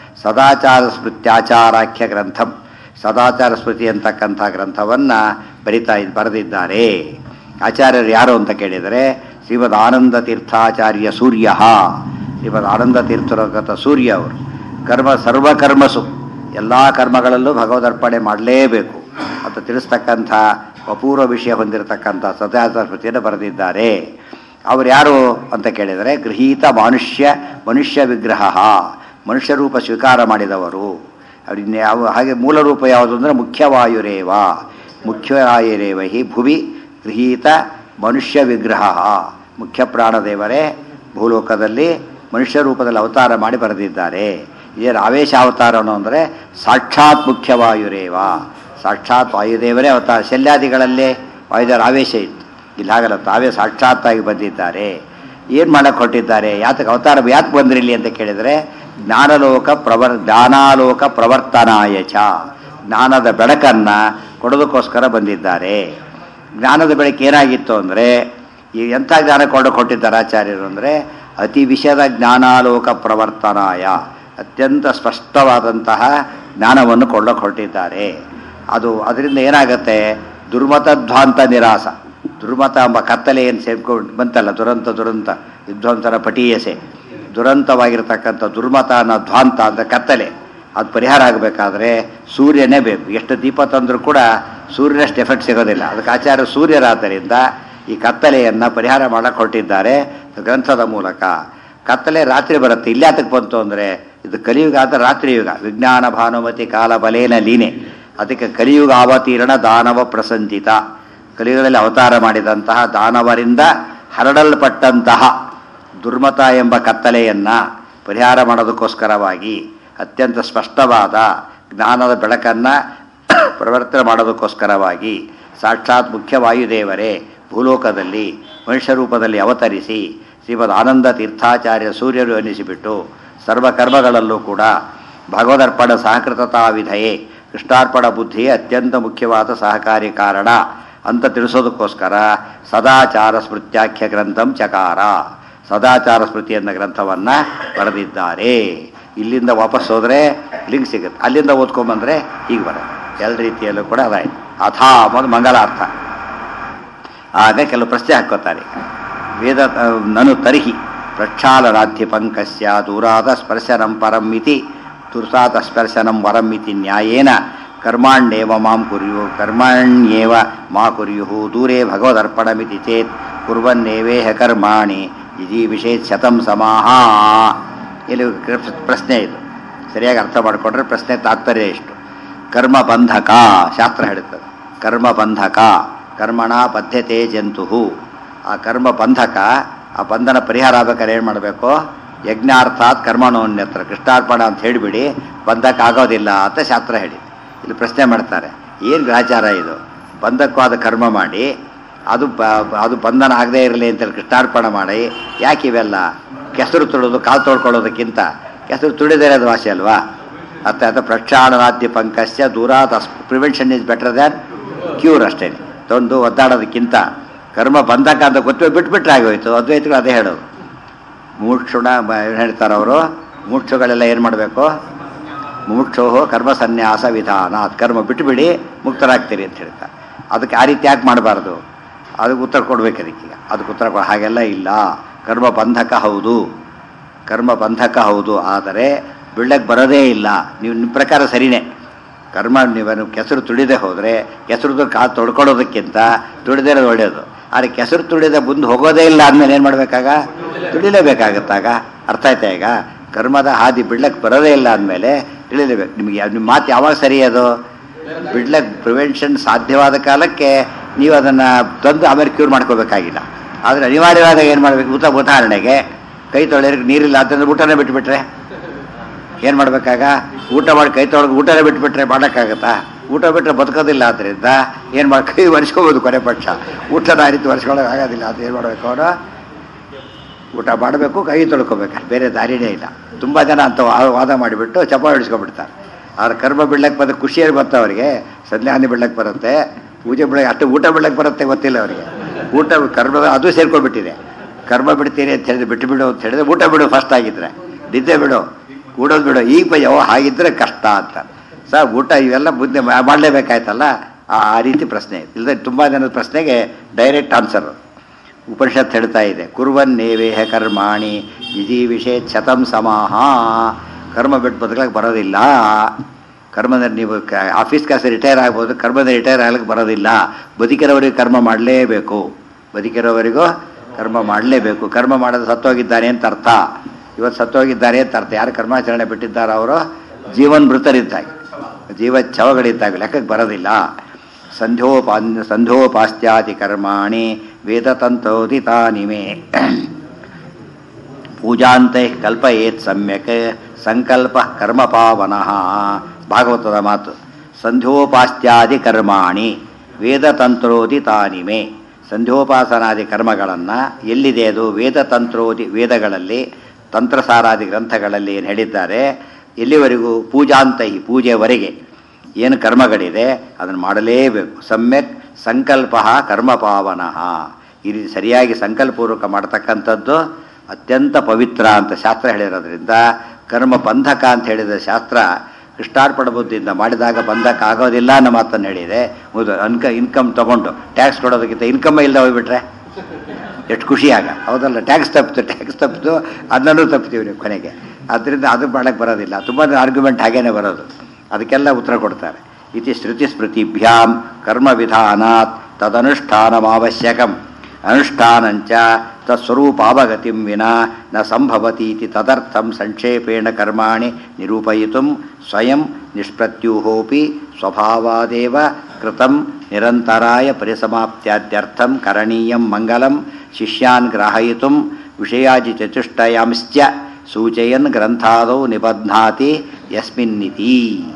ಸದಾಚಾರ ಸ್ಮೃತ್ಯಾಚಾರಾಖ್ಯ ಗ್ರಂಥಂ, ಸದಾಚಾರ ಸ್ಮೃತಿ ಅಂತಕ್ಕಂಥ ಗ್ರಂಥವನ್ನು ಬರಿತಾ ಬರೆದಿದ್ದಾರೆ. ಆಚಾರ್ಯರು ಯಾರು ಅಂತ ಕೇಳಿದರೆ ಶ್ರೀಮದ್ ಆನಂದ ತೀರ್ಥಾಚಾರ್ಯ ಸೂರ್ಯ. ಶ್ರೀಮದ್ ಆನಂದ ತೀರ್ಥರಗತ ಸೂರ್ಯ ಅವರು ಕರ್ಮ ಸರ್ವಕರ್ಮಸು, ಎಲ್ಲ ಕರ್ಮಗಳಲ್ಲೂ ಭಗವದರ್ಪಣೆ ಮಾಡಲೇಬೇಕು ಅಂತ ತಿಳಿಸ್ತಕ್ಕಂಥ ಅಪೂರ್ವ ವಿಷಯ ಹೊಂದಿರತಕ್ಕಂಥ ಸದಾಚಾರ ಸ್ಮೃತಿಯನ್ನು ಬರೆದಿದ್ದಾರೆ. ಅವರು ಯಾರು ಅಂತ ಕೇಳಿದರೆ ಗೃಹೀತ ಮನುಷ್ಯ ಮನುಷ್ಯ ವಿಗ್ರಹ, ಮನುಷ್ಯ ರೂಪ ಸ್ವೀಕಾರ ಮಾಡಿದವರು. ಅವ್ರಿಗೆ ಯಾವ ಹಾಗೆ ಮೂಲ ರೂಪ ಯಾವುದು ಅಂದರೆ ಮುಖ್ಯವಾಯುರೇವ, ಮುಖ್ಯವಾಯುರೇವ ಹಿ ಭುವಿ ಗೃಹೀತ ಮನುಷ್ಯ ವಿಗ್ರಹ. ಮುಖ್ಯ ಪ್ರಾಣದೇವರೇ ಭೂಲೋಕದಲ್ಲಿ ಮನುಷ್ಯ ರೂಪದಲ್ಲಿ ಅವತಾರ ಮಾಡಿ ಬರೆದಿದ್ದಾರೆ. ಇದರ ಆವೇಶ ಅವತಾರನು ಅಂದರೆ ಸಾಕ್ಷಾತ್ ಮುಖ್ಯವಾಯುರೇವ, ಸಾಕ್ಷಾತ್ ವಾಯುದೇವರೇ ಅವತಾರ. ಶಲ್ಯಾದಿಗಳಲ್ಲೇ ವಾಯುದೇವರ ಆವೇಶ ಇತ್ತು, ಇಲ್ಲಿ ಹಾಗಲ್ಲ, ತಾವೇ ಸಾಕ್ಷಾತ್ತಾಗಿ ಬಂದಿದ್ದಾರೆ. ಏನು ಮಾಡಕ್ಕೆ ಹೊರಟಿದ್ದಾರೆ? ಯಾತಕ್ಕೆ ಅವತಾರ ಯಾಕೆ ಬಂದ್ರಿಲ್ಲಿ ಅಂತ ಕೇಳಿದರೆ ಜ್ಞಾನಲೋಕ ಪ್ರವರ್ ಜ್ಞಾನಾಲೋಕ ಪ್ರವರ್ತನಾಯ ಚ, ಜ್ಞಾನದ ಬೆಳಕನ್ನು ಕೊಡೋದಕ್ಕೋಸ್ಕರ ಬಂದಿದ್ದಾರೆ. ಜ್ಞಾನದ ಬೆಳಕು ಏನಾಗಿತ್ತು ಅಂದರೆ ಈ ಎಂಥ ಜ್ಞಾನ ಕೊಡೋಕೆ ಕೊಟ್ಟಿದ್ದಾರೆ ಆಚಾರ್ಯರು ಅಂದರೆ ಅತಿ ವಿಷದ ಜ್ಞಾನಾಲೋಕ ಪ್ರವರ್ತನಾಯ, ಅತ್ಯಂತ ಸ್ಪಷ್ಟವಾದಂತಹ ಜ್ಞಾನವನ್ನು ಕೊಡೋಕೆ ಹೊರಟಿದ್ದಾರೆ. ಅದು ಅದರಿಂದ ಏನಾಗುತ್ತೆ? ದುರ್ಮತಧ್ವಾಂತ ನಿರಾಸ, ದುರ್ಮತ ಎಂಬ ಕತ್ತಲೆ ಏನು ಸೇರ್ಕೊಂಡು ಬಂತಲ್ಲ, ದುರಂತ ದುರಂತ ವಿದ್ವಾಂಸರ ಪಟೀಯಸೆ, ದುರಂತವಾಗಿರ್ತಕ್ಕಂಥ ದುರ್ಮತ ಅನ್ನೋ ಧ್ವಾಂತ ಅಂದರೆ ಕತ್ತಲೆ, ಅದು ಪರಿಹಾರ ಆಗಬೇಕಾದ್ರೆ ಸೂರ್ಯನೇ ಬೇಕು. ಎಷ್ಟು ದೀಪ ತಂದರೂ ಕೂಡ ಸೂರ್ಯನಷ್ಟು ಎಫೆಕ್ಟ್ ಸಿಗೋದಿಲ್ಲ. ಅದಕ್ಕೆ ಆಚಾರ್ಯ ಸೂರ್ಯರಾದ್ದರಿಂದ ಈ ಕತ್ತಲೆಯನ್ನು ಪರಿಹಾರ ಮಾಡಕ್ಕೆ ಹೊರಟಿದ್ದಾರೆ ಗ್ರಂಥದ ಮೂಲಕ. ಕತ್ತಲೆ ರಾತ್ರಿ ಬರುತ್ತೆ, ಇಲ್ಲಿ ಯಾತಕ್ಕೆ ಬಂತು ಅಂದರೆ ಇದು ಕಲಿಯುಗ ಆದ ರಾತ್ರಿ ಯುಗ, ವಿಜ್ಞಾನ ಭಾನುಮತಿ ಕಾಲ ಬಲೇನ ಲೀನೆ. ಅದಕ್ಕೆ ಕಲಿಯುಗ ಅವತೀರ್ಣ ದಾನವ ಪ್ರಸಂಚಿತ, ಕಲಿಯುಗದಲ್ಲಿ ಅವತಾರ ಮಾಡಿದಂತಹ ದಾನವರಿಂದ ಹರಡಲ್ಪಟ್ಟಂತಹ ದುರ್ಮತ ಎಂಬ ಕತ್ತಲೆಯನ್ನು ಪರಿಹಾರ ಮಾಡೋದಕ್ಕೋಸ್ಕರವಾಗಿ ಅತ್ಯಂತ ಸ್ಪಷ್ಟವಾದ ಜ್ಞಾನದ ಬೆಳಕನ್ನು ಪ್ರವರ್ತನೆ ಮಾಡೋದಕ್ಕೋಸ್ಕರವಾಗಿ ಸಾಕ್ಷಾತ್ ಮುಖ್ಯವಾಯುದೇವರೇ ಭೂಲೋಕದಲ್ಲಿ ಮನುಷ್ಯ ರೂಪದಲ್ಲಿ ಅವತರಿಸಿ ಶ್ರೀಮದ್ ಆನಂದ ತೀರ್ಥಾಚಾರ್ಯ ಸೂರ್ಯರು ಎನಿಸಿಬಿಟ್ಟು ಸರ್ವಕರ್ಮಗಳಲ್ಲೂ ಕೂಡ ಭಗವದರ್ಪಣ ಸಹಕೃತತಾ ವಿಧಯೇ ಕೃಷ್ಣಾರ್ಪಣ ಬುದ್ಧಿಯೇ ಅತ್ಯಂತ ಮುಖ್ಯವಾದ ಸಹಕಾರಿ ಕಾರಣ ಅಂತ ತಿಳಿಸೋದಕ್ಕೋಸ್ಕರ ಸದಾಚಾರ ಸ್ಮೃತ್ಯಾಖ್ಯ ಗ್ರಂಥಂ ಚಕಾರ, ಸದಾಚಾರ ಸ್ಮೃತಿ ಎನ್ನ ಗ್ರಂಥವನ್ನು ಬರೆದಿದ್ದಾರೆ. ಇಲ್ಲಿಂದ ವಾಪಸ್ ಹೋದರೆ ಲಿಂಕ್ ಸಿಗುತ್ತೆ, ಅಲ್ಲಿಂದ ಓದ್ಕೊಂಬಂದರೆ ಹೀಗೆ ಬರೋದು. ಎಲ್ಲ ರೀತಿಯಲ್ಲೂ ಕೂಡ ಅದಾಯಿತು. ಅಥಾ ಅನ್ನೋದು ಮಂಗಲಾರ್ಥ. ಆಗ ಕೆಲವು ಪ್ರಶ್ನೆ ಹಾಕ್ಕೋತಾರೆ. ವೇದ ನನು ತರ್ಹಿ ಪ್ರಕ್ಷಾಲನಾಧ್ಯ ಪಂಕಸ್ಯ ದೂರಾದ ಸ್ಪರ್ಶನಂ ಪರಂ ಇತಿ ತುರ್ಸಾತ್ ಸ್ಪರ್ಶನಂ ವರಂ ಇತಿ ನ್ಯಾಯೇನ ಕರ್ಮಾಣ್ಯೇವ ಮಾಂ ಕುರ್ಯು ಕರ್ಮಾಣ್ಯೇವ ಮಾ ಕುರ್ಯುಃ ದೂರೇ ಭಗವದರ್ಪಣಮಿತಿ ಚೇತ್ ಕುರ್ವನ್ನೇವೇಹ ಕರ್ಮಾಣಿ ಇದಿ ವಿಷೇತ್ ಶತಂ ಸಮಾಹ. ಇಲ್ಲಿ ಪ್ರಶ್ನೆ ಇದು ಸರಿಯಾಗಿ ಅರ್ಥ ಮಾಡಿಕೊಂಡ್ರೆ ಪ್ರಶ್ನೆ ತಾತ್ಪರ್ಯ ಇಷ್ಟು. ಕರ್ಮ ಬಂಧಕ ಶಾಸ್ತ್ರ ಹೇಳುತ್ತದೆ. ಕರ್ಮ ಬಂಧಕ ಕರ್ಮಣ ಬದ್ಧತೆ ಜಂತು. ಆ ಕರ್ಮ ಬಂಧಕ, ಆ ಬಂಧನ ಪರಿಹಾರ ಆಗ್ಬೇಕಾದ್ರೆ ಏನು ಮಾಡಬೇಕು? ಯಜ್ಞಾರ್ಥಾತ್ ಕರ್ಮಣೋನ್ಯತ್ರ ಕೃಷ್ಣಾರ್ಪಣ ಅಂತ ಹೇಳಿಬಿಡಿ, ಬಂಧಕ ಆಗೋದಿಲ್ಲ ಅಂತ ಶಾಸ್ತ್ರ ಹೇಳಿ. ಇಲ್ಲಿ ಪ್ರಶ್ನೆ ಮಾಡ್ತಾರೆ, ಏನು ಗ್ರಹಚಾರ ಇದು? ಬಂಧಕವಾದ ಕರ್ಮ ಮಾಡಿ ಅದು ಬ ಅದು ಬಂಧನ ಆಗದೇ ಇರಲಿ ಅಂತೇಳಿ ಕೃಷ್ಣಾರ್ಪಣ ಮಾಡಿ ಯಾಕೆ ಇವೆಲ್ಲ? ಕೆಸರು ತುಳಿದು ಕಾಲು ತೊಳ್ಕೊಳ್ಳೋದಕ್ಕಿಂತ ಕೆಸರು ತುಳಿದೇ ಇರೋದು ವಾಸಿ ಅಲ್ವಾ? ಅರ್ಥ ಆಯ್ತಾ? ಪ್ರಕ್ಷಾಳನಾದ್ಯ ಪಂಕಸ್ಯ ದೂರಾತ್ as prevention is better than cure. ಅಷ್ಟೇ. ತೊಂದು ಒದ್ದಾಡೋದಕ್ಕಿಂತ ಕರ್ಮ ಬಂಧಕ ಅಂತ ಗೊತ್ತು ಬಿಟ್ಬಿಟ್ರೆ ಆಗೋಯ್ತು. ಅದ್ವೈತಗಳು ಅದೇ ಹೇಳೋದು. ಮೂಕ್ಷುಣ ಏನು ಹೇಳ್ತಾರೆ ಅವರು? ಮೂಕ್ಷುಗಳೆಲ್ಲ ಏನು ಮಾಡಬೇಕು? ಮುಮುಕ್ಷೋ ಕರ್ಮ ಸನ್ಯಾಸ ವಿಧಾನ, ಅದು ಕರ್ಮ ಬಿಟ್ಟುಬಿಡಿ ಮುಕ್ತರಾಗ್ತೀರಿ ಅಂತ ಹೇಳ್ತಾರೆ. ಅದಕ್ಕೆ ಆ ರೀತಿ ಯಾಕೆ ಮಾಡಬಾರ್ದು? ಅದಕ್ಕೆ ಉತ್ತರ ಕೊಡ್ಬೇಕು. ಅದಕ್ಕೀಗ ಅದಕ್ಕೆ ಉತ್ತರ ಕೊಡ ಹಾಗೆಲ್ಲ ಇಲ್ಲ. ಕರ್ಮ ಬಂಧಕ ಹೌದು, ಕರ್ಮ ಬಂಧಕ ಹೌದು, ಆದರೆ ಬಿಳ್ಳಕ್ಕೆ ಬರೋದೇ ಇಲ್ಲ. ನೀವು ನಿಮ್ಮ ಪ್ರಕಾರ ಸರಿಯೇ. ಕರ್ಮ ನೀವು ಕೆಸರು ತುಳಿದೇ ಹೋದರೆ ಕೆಸರು ಕಾ ತೊಳ್ಕೊಳ್ಳೋದಕ್ಕಿಂತ ತುಳಿದೇ ಇರೋದು ಒಳ್ಳೆಯದು. ಆದರೆ ಕೆಸರು ತುಳಿದ ಮುಂದೆ ಹೋಗೋದೇ ಇಲ್ಲ ಅಂದಮೇಲೆ ಏನು ಮಾಡಬೇಕಾಗ? ತುಳಿಲೇಬೇಕಾಗತ್ತಾಗ. ಅರ್ಥ ಆಯ್ತಾ? ಈಗ ಕರ್ಮದ ಹಾದಿ ಬಿಡ್ಲಕ್ಕೆ ಬರೋದೇ ಇಲ್ಲ ಅಂದಮೇಲೆ ತಿಳಿಲೇಬೇಕು. ನಿಮಗೆ ನಿಮ್ಮ ಮಾತು ಯಾವಾಗ ಸರಿ? ಅದು ಬಿಡ್ಲಕ್ಕೆ ಪ್ರಿವೆನ್ಷನ್ ಸಾಧ್ಯವಾದ ಕಾಲಕ್ಕೆ ನೀವು ಅದನ್ನು ತಂದು ಆಮೇಲೆ ಕ್ಯೂರ್ ಮಾಡ್ಕೋಬೇಕಾಗಿಲ್ಲ. ಆದರೆ ಅನಿವಾರ್ಯವಾದಾಗ ಏನು ಮಾಡಬೇಕು? ಉತ ಉದಾಹರಣೆಗೆ ಕೈ ತೊಳೆಯೋರಿಗೆ ನೀರಿಲ್ಲ ಅಂತಂದ್ರೆ ಊಟನೇ ಬಿಟ್ಟುಬಿಟ್ರೆ ಏನು ಮಾಡಬೇಕಾಗ? ಊಟ ಮಾಡಿ ಕೈ ತೊಳೆದು ಊಟನೇ ಬಿಟ್ಬಿಟ್ರೆ ಮಾಡೋಕ್ಕಾಗತ್ತಾ? ಊಟ ಬಿಟ್ಟರೆ ಬದುಕೋದಿಲ್ಲ. ಆದ್ದರಿಂದ ಏನು ಮಾಡಿ ಕೈ ಒರೆಸ್ಕೋಬೋದು ಕೊನೆ ಪಕ್ಷ. ಊಟದ ಆ ರೀತಿ ಒರೆಸ್ಕೊಳ್ಳೋಕೆ ಆಗೋದಿಲ್ಲ. ಅದು ಏನು ಮಾಡಬೇಕು? ಅವನು ಊಟ ಮಾಡಬೇಕು, ಕೈ ತೊಳ್ಕೊಬೇಕು, ಬೇರೆ ದಾರಿನೇ ಇಲ್ಲ. ತುಂಬ ಜನ ಅಂತ ವಾದ ಮಾಡಿಬಿಟ್ಟು ಚಪಾಳಿ ಹಿಡಿಸ್ಕೊಂಡ್ಬಿಡ್ತಾರೆ. ಅವ್ರ ಕರ್ಮ ಬಿಡ್ಲಕ್ಕೆ ಬಂದು ಖುಷಿಯಾಗಿ ಬರುತ್ತೆ ಅವರಿಗೆ. ಸಂಧ್ಯಾನಿ ಬಿಡ್ಲಕ್ಕೆ ಬರುತ್ತೆ, ಪೂಜೆ ಬಿಡಕ್ಕೆ, ಅಷ್ಟು ಊಟ ಬಿಡ್ಲಕ್ಕೆ ಬರುತ್ತೆ ಗೊತ್ತಿಲ್ಲ ಅವರಿಗೆ. ಊಟ ಕರ್ಮ ಅದು ಸೇರ್ಕೊಂಡ್ಬಿಟ್ಟಿದೆ. ಕರ್ಮ ಬಿಡ್ತೀರಿ ಅಂತ ಹೇಳಿದ್ರೆ ಬಿಟ್ಟು ಬಿಡು ಅಂತ ಹೇಳಿದ್ರೆ ಊಟ ಬಿಡು ಫಸ್ಟ್ ಆಗಿದ್ರೆ, ನಿದ್ದೆ ಬಿಡು, ಕೂಡೋದು ಬಿಡು. ಈಗ ಬಯ್ಯೋ ಹಾಗಿದ್ರೆ ಕಷ್ಟ ಅಂತ ಸರ್. ಊಟ ಇವೆಲ್ಲ ಬುದ್ಧಿ ಮಾಡಲೇಬೇಕಾಯ್ತಲ್ಲ. ಆ ರೀತಿ ಪ್ರಶ್ನೆ ಇಲ್ಲದೆ ತುಂಬ ಜನದ ಪ್ರಶ್ನೆಗೆ ಡೈರೆಕ್ಟ್ ಆನ್ಸರ್ ಉಪನಿಷತ್ ಹೇಳ್ತಾ ಇದೆ. ಕುರ್ವನ್ನೇವೇಹ ಕರ್ಮಾಣಿ ವಿಷೇತ್ ಶತಂ ಸಮಾಹ. ಕರ್ಮ ಬಿಟ್ಟು ಬದುಕಲಿಕ್ಕೆ ಬರೋದಿಲ್ಲ. ಕರ್ಮದಲ್ಲಿ ನೀವು ಆಫೀಸ್ ಕೆಲಸ ರಿಟೈರ್ ಆಗ್ಬೋದು, ಕರ್ಮದಲ್ಲಿ ರಿಟೈರ್ ಆಗ್ಲಿಕ್ಕೆ ಬರೋದಿಲ್ಲ. ಬದುಕಿರೋವರಿಗೆ ಕರ್ಮ ಮಾಡಲೇಬೇಕು. ಬದುಕಿರೋವರಿಗೂ ಕರ್ಮ ಮಾಡಲೇಬೇಕು. ಕರ್ಮ ಮಾಡೋದು ಸತ್ತೋಗಿದ್ದಾನೆ ಅಂತ ಅರ್ಥ. ಇವತ್ತು ಸತ್ತೋಗಿದ್ದಾರೆ ಅಂತ ಅರ್ಥ. ಯಾರು ಕರ್ಮಾಚರಣೆ ಬಿಟ್ಟಿದ್ದಾರೋ ಅವರು ಜೀವನ್ ಮೃತರಿದ್ದಾಗ, ಜೀವ ಛವಗಳಿದ್ದಾಗ ಲೆಕ್ಕಕ್ಕೆ ಬರೋದಿಲ್ಲ. ಸಂಧ್ಯೋಪಾ ಸಂಧ್ಯೋಪಾಸ್ತ್ಯಾದಿ ಕರ್ಮಾಣಿ ವೇದತಂತ್ರೋದಿತಾನಿಮೆ ಪೂಜಾಂತೆ ಕಲ್ಪಯೇತ್ ಸಮ್ಯಕ್ ಸಂಕಲ್ಪ ಕರ್ಮ ಪಾವನಃ. ಭಾಗವತದ ಮಾತು. ಸಂಧ್ಯೋಪಾಸ್ತ್ಯಾದಿ ಕರ್ಮಾಣಿ ವೇದತಂತ್ರೋದಿತಾನಿಮೆ. ಸಂಧ್ಯೋಪಾಸನಾದಿ ಕರ್ಮಗಳನ್ನು ಎಲ್ಲಿದೆ ಅದು? ವೇದತಂತ್ರೋದಿ, ವೇದಗಳಲ್ಲಿ ತಂತ್ರಸಾರಾದಿ ಗ್ರಂಥಗಳಲ್ಲಿ ಏನು ಹೇಳಿದ್ದಾರೆ? ಎಲ್ಲಿವರೆಗೂ? ಪೂಜಾಂತಹಿ, ಪೂಜೆವರೆಗೆ ಏನು ಕರ್ಮಗಳಿದೆ ಅದನ್ನು ಮಾಡಲೇಬೇಕು. ಸಮ್ಯಕ್ ಸಂಕಲ್ಪ ಕರ್ಮ ಪಾವನಃ. ಈ ರೀತಿ ಸರಿಯಾಗಿ ಸಂಕಲ್ಪಪೂರ್ವಕ ಮಾಡ್ತಕ್ಕಂಥದ್ದು ಅತ್ಯಂತ ಪವಿತ್ರ ಅಂತ ಶಾಸ್ತ್ರ ಹೇಳಿರೋದ್ರಿಂದ ಕರ್ಮ ಬಂಧಕ ಅಂತ ಹೇಳಿದ ಶಾಸ್ತ್ರ ಕೃಷ್ಣಾರ್ಪಣ ಬುದ್ಧಿಯಿಂದ ಮಾಡಿದಾಗ ಬಂಧಕ ಆಗೋದಿಲ್ಲ ಅನ್ನೋ ಮಾತನ್ನು ಹೇಳಿದೆ. ಹೌದು, ಅನ್ಕ ಇನ್ಕಮ್ ತೊಗೊಂಡು ಟ್ಯಾಕ್ಸ್ ಕೊಡೋದಕ್ಕಿಂತ ಇನ್ಕಮ್ಮೇ ಇಲ್ಲದೆ ಹೋಗ್ಬಿಟ್ರೆ ಎಷ್ಟು ಖುಷಿಯಾಗ, ಹೌದಲ್ಲ? ಟ್ಯಾಕ್ಸ್ ತಪ್ಪಿತು ಟ್ಯಾಕ್ಸ್ ತಪ್ಪಿತು ಅದನ್ನೂ ತಪ್ಪಿತೀವಿ ನೀವು ಕೊನೆಗೆ. ಆದ್ದರಿಂದ ಅದು ಮಾಡೋಕ್ಕೆ ಬರೋದಿಲ್ಲ. ತುಂಬ ಆರ್ಗ್ಯುಮೆಂಟ್ ಹಾಗೇನೆ ಬರೋದು. ಅದಕ್ಕೆಲ್ಲ ಉತ್ತರ ಕೊಡ್ತಾರೆ. ಇತಿ ಶ್ರುತಿ ಸ್ಮೃತಿಭ್ಯಾಂ ಕರ್ಮ ವಿಧಾನಾತ್ ತದನುಷ್ಠಾನಮಾವಶ್ಯಕಂ ಅನುಷ್ಠಾನಂಚ ತತ್ಸ್ವರೂಪಾವಗತಿಂ ವಿನಾ ನ ಸಂಭವತೀತಿ ತದರ್ಥಂ ಸಂಕ್ಷೇಪೇಣ ಕರ್ಮಾಣಿ ನಿರೂಪಯಿತುಂ ಸ್ವಯಂ ನಿಷ್ಪ್ರತ್ಯೂಹೋಪಿ ಸ್ವಭಾವಾದೇವ ಕೃತಂ ನಿರಂತರಾಯ ಪರಿಸಮಾಪ್ತ್ಯಾದ್ಯರ್ಥಂ ಕರಣೀಯಂ ಮಂಗಲಂ ಶಿಷ್ಯಾನ್ ಗ್ರಾಹಯಿತುಂ ವಿಷಯಾಜಿ ಚತುಷ್ಟಯಾಂಶ್ಚ ಸೂಚಯನ್ ಗ್ರಂಥಾದೌ ನಿಬಧ್ನಾತಿ ಯಸ್ಮಿನ್ನಿತಿ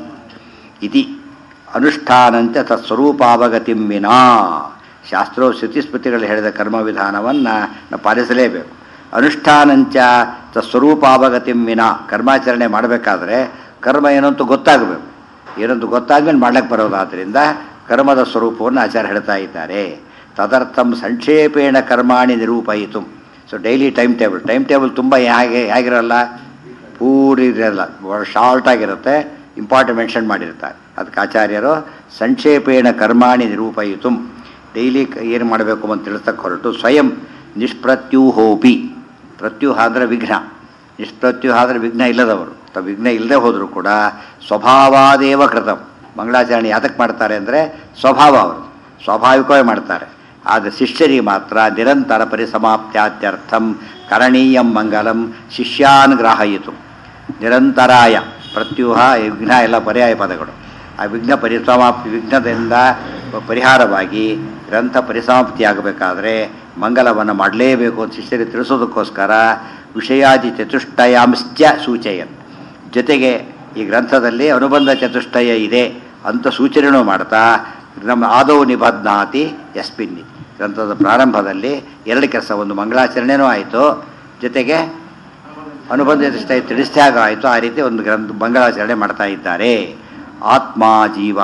ಇತಿ ಅನುಷ್ಠಾನಂಚ ತತ್ಸ್ವರೂಪಾವಗತಿಂ ವಿನಾ. ಶಾಸ್ತ್ರೋ ಶ್ರುತಿಸ್ಮೃತಿಗಳು ಹೇಳಿದ ಕರ್ಮ ವಿಧಾನವನ್ನು ನಾವು ಪಾಲಿಸಲೇಬೇಕು. ಅನುಷ್ಠಾನಂಚ ತತ್ಸ್ವರೂಪಾವಗತಿಂ ವಿನಾ. ಕರ್ಮಾಚರಣೆ ಮಾಡಬೇಕಾದ್ರೆ ಕರ್ಮ ಏನಂತ ಗೊತ್ತಾಗಬೇಕು. ಏನಂತ ಗೊತ್ತಾದ್ಮೇಲೆ ಮಾಡ್ಲಿಕ್ಕೆ ಬರೋದಾದ್ದರಿಂದ ಕರ್ಮದ ಸ್ವರೂಪವನ್ನು ಆಚಾರ್ಯ ಹೇಳ್ತಾ ಇದ್ದಾರೆ. ತದರ್ಥಂ ಸಂಕ್ಷೇಪೇಣ ಕರ್ಮಾಣಿ ನಿರೂಪಯಿತು. So daily time table time table ತುಂಬ ಹೇಗೆ ಹೇಗಿರಲ್ಲ, ಪೂರಿ ಇರಲ್ಲ, ಶಾರ್ಟ್ ಆಗಿರುತ್ತೆ, ಇಂಪಾರ್ಟೆಂಟ್ ಮೆನ್ಷನ್ ಮಾಡಿರ್ತಾರೆ. ಅದಕ್ಕೆ ಆಚಾರ್ಯರು ಸಂಕ್ಷೇಪೇಣ ಕರ್ಮಾಣಿ ನಿರೂಪಯಿತು, ಡೈಲಿ ಏನು ಮಾಡಬೇಕು ಅಂತ ತಿಳಿಸ್ತಕ್ಕೆ ಹೊರಟು ಸ್ವಯಂ ನಿಷ್ಪ್ರತ್ಯೂಹೋಪಿ. ಪ್ರತ್ಯೂಹ ಅಂದರೆ ವಿಘ್ನ, ನಿಷ್ಪ್ರತ್ಯೂಹ ಅಂದರೆ ವಿಘ್ನ ಇಲ್ಲದವರು. ಅಥವಾ ವಿಘ್ನ ಇಲ್ಲದೆ ಹೋದರೂ ಕೂಡ ಸ್ವಭಾವಾದೇವ ಕೃತಂ. ಮಂಗಳಾಚರಣೆ ಯಾತಕ್ಕೆ ಮಾಡ್ತಾರೆ ಅಂದರೆ ಸ್ವಭಾವ ಅವರು ಸ್ವಾಭಾವಿಕವಾಗಿ ಮಾಡ್ತಾರೆ. ಆದರೆ ಶಿಷ್ಯರಿಗೆ ಮಾತ್ರ ನಿರಂತರ ಪರಿಸಮಾಪ್ತ್ಯಾತ್ಯರ್ಥಂ ಕರಣೀಯಂ ಮಂಗಲಂ ಶಿಷ್ಯಾನ್ ಗ್ರಾಹಯಿತು. ನಿರಂತರಾಯ ಪ್ರತ್ಯೂಹ ವಿಘ್ನ ಎಲ್ಲ ಪರ್ಯಾಯ ಪದಗಳು. ಆ ವಿಘ್ನ ಪರಿಸಮಾಪ್ತಿ ವಿಘ್ನದಿಂದ ಪರಿಹಾರವಾಗಿ ಗ್ರಂಥ ಪರಿಸಮಾಪ್ತಿಯಾಗಬೇಕಾದ್ರೆ ಮಂಗಲವನ್ನು ಮಾಡಲೇಬೇಕು ಅಂತ ಶಿಷ್ಯರಿಗೆ ತಿಳಿಸೋದಕ್ಕೋಸ್ಕರ ವಿಷಯಾದಿ ಚತುಷ್ಟಯಾಂಶ್ಚ ಸೂಚಯನ್. ಜೊತೆಗೆ ಈ ಗ್ರಂಥದಲ್ಲಿ ಅನುಬಂಧ ಚತುಷ್ಟಯ ಇದೆ ಅಂತ ಸೂಚನೆಯೂ ಮಾಡ್ತಾ ನಮ್ಮ ಆದೌ ನಿಬಧ್ನಾತಿ ಯಸ್ಮಿನ್ನಿ. ಗ್ರಂಥದ ಪ್ರಾರಂಭದಲ್ಲಿ ಎರಡು ಕೆಲಸ, ಒಂದು ಮಂಗಳಾಚರಣೆನೂ ಆಯಿತು, ಜೊತೆಗೆ ಅನುಬಂಧ ಚತುಷ್ಟಯ ತಿಳಿಸಿದಾಗ ಆಯಿತು. ಆ ರೀತಿ ಒಂದು ಗ್ರಂಥ ಮಂಗಳಾಚರಣೆ ಮಾಡ್ತಾ ಇದ್ದಾರೆ. ಆತ್ಮ ಜೀವ